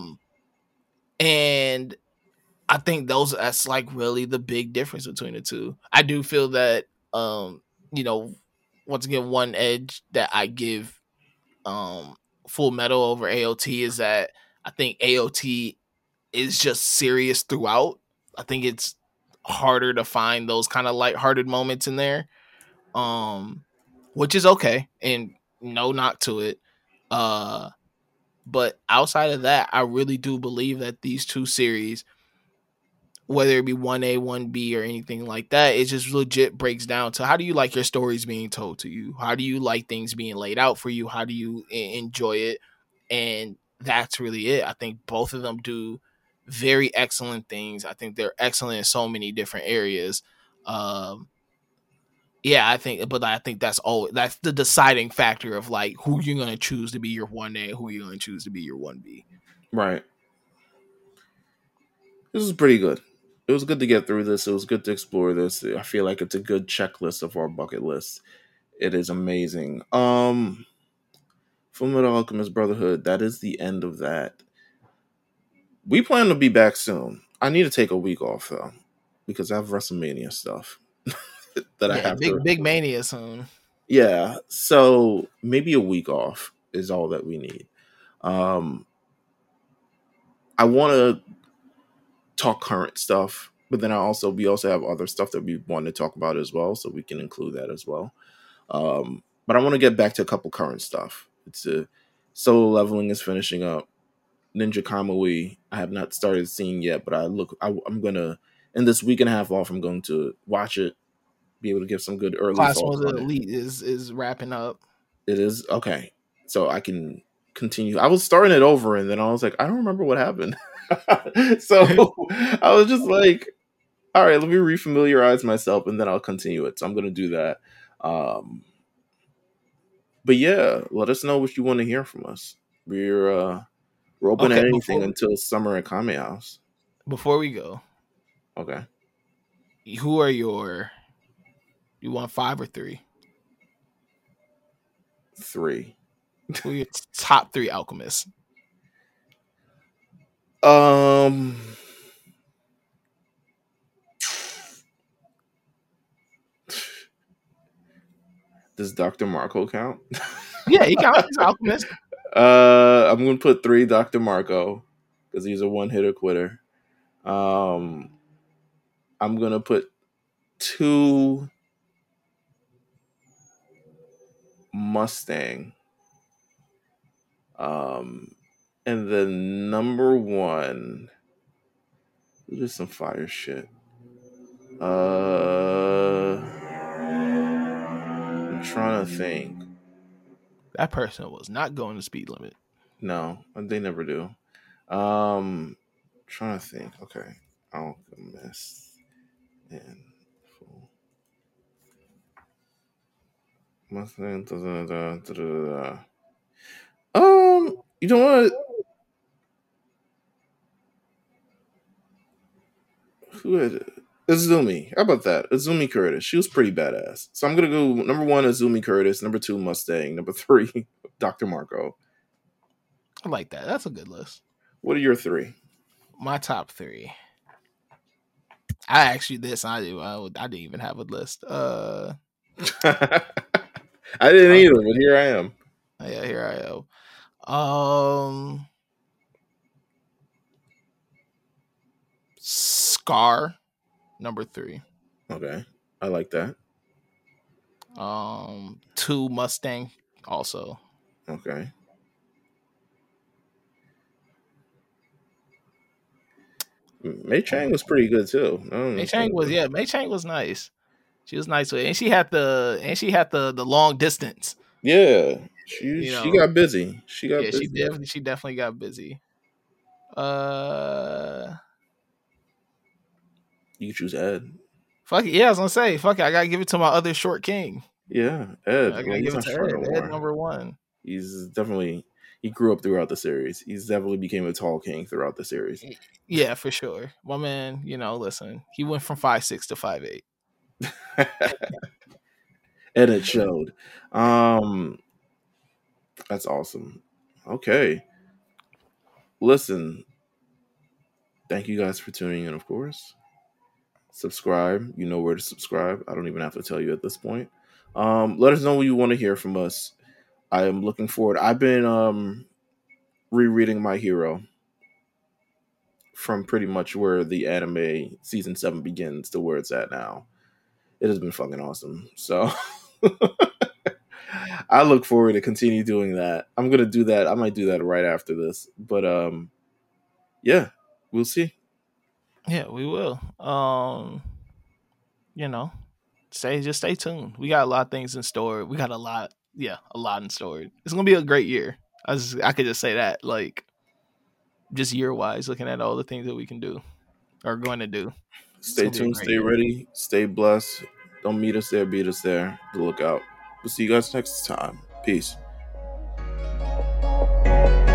And I think that's like really the big difference between the two. I do feel that you know, once again, one edge that I give Full Metal over AOT is that I think AOT is just serious throughout. I think it's harder to find those kind of lighthearted moments in there. Which is okay, and no knock to it. But outside of that, I really do believe that these two series whether it be 1A, 1B, or anything like that. It just legit breaks down to how do you like your stories being told to you? How do you like things being laid out for you? How do you enjoy it? And that's really it. I think both of them do very excellent things. I think they're excellent in so many different areas. Yeah, I think that's the deciding factor of like who you're gonna choose to be your 1A, who you're gonna choose to be your 1B.
Right. This is pretty good. It was good to get through this. It was good to explore this. I feel like it's a good checklist of our bucket list. It is amazing. Fullmetal Alchemist Brotherhood, that is the end of that. We plan to be back soon. I need to take a week off though, because I have WrestleMania stuff that I have
big mania soon.
Yeah, so maybe a week off is all that we need. I want to talk current stuff, but then we also have other stuff that we want to talk about as well, so we can include that as well. But I want to get back to a couple current stuff. It's Solo Leveling is finishing up. Ninja Kamui I have not started seeing yet, but I'm gonna, in this week and a half off, I'm going to watch it, be able to give some good early
Class
thoughts on
Elite is wrapping up.
It is okay, so I can continue. I was starting it over, and then I was like, I don't remember what happened. So I was just like, all right, let me refamiliarize myself, and then I'll continue it. So I'm gonna do that. But yeah, let us know what you want to hear from us. We're open at anything until summer at Kame House.
Before we go,
okay,
who are you want 5 or 3?
3.
Who are your top 3 alchemists?
Does Dr. Marco count?
Yeah, he counts as alchemist.
I'm gonna put 3 Dr. Marco because he's a one-hitter quitter. I'm gonna put 2 Mustang. And then number 1. This is some fire shit. I'm trying to think.
That person was not going the speed limit.
No, they never do. Trying to think. Okay, Alchemist and full Mustang. You know what? Who had it? Azumi. How about that? Azumi Curtis. She was pretty badass. So I'm gonna go number 1, Azumi Curtis. Number 2, Mustang. Number 3, Dr. Marco.
I like that. That's a good list.
What are your 3?
My top 3. I didn't even have a list.
I didn't either, but here I am.
Yeah, here I am. Scar, number 3.
Okay, I like that.
2 Mustang, also.
Okay. Mei Chang was pretty good too.
Mei Chang was nice. She was nice with it. And she had the long distance.
Yeah. She got busy. She
definitely got busy.
You choose Ed.
Fuck it. Yeah, I was gonna say, fuck it. I gotta give it to my other short king.
Yeah, Ed.
I gotta give it to Ed. Ed number 1.
He grew up throughout the series. He's definitely became a tall king throughout the series.
Yeah, for sure. My man, listen, he went from 5'6" to 5'8".
And it showed. That's awesome. Okay. Listen. Thank you guys for tuning in, of course. Subscribe. You know where to subscribe. I don't even have to tell you at this point. Let us know what you want to hear from us. I am looking forward. I've been rereading My Hero from pretty much where the anime season 7 begins to where it's at now. It has been fucking awesome. So I look forward to continue doing that. I'm gonna do that. I might do that right after this. But yeah, we'll see.
Yeah, we will. You know, stay tuned. We got a lot of things in store. We got a lot in store. It's gonna be a great year. I could just say that, like, just year wise, looking at all the things that we can do or going to do. It's
Stay
gonna be a
tuned,
great
stay
year.
ready, stay blessed. Don't meet us there, beat us there. Look out. We'll see you guys next time. Peace.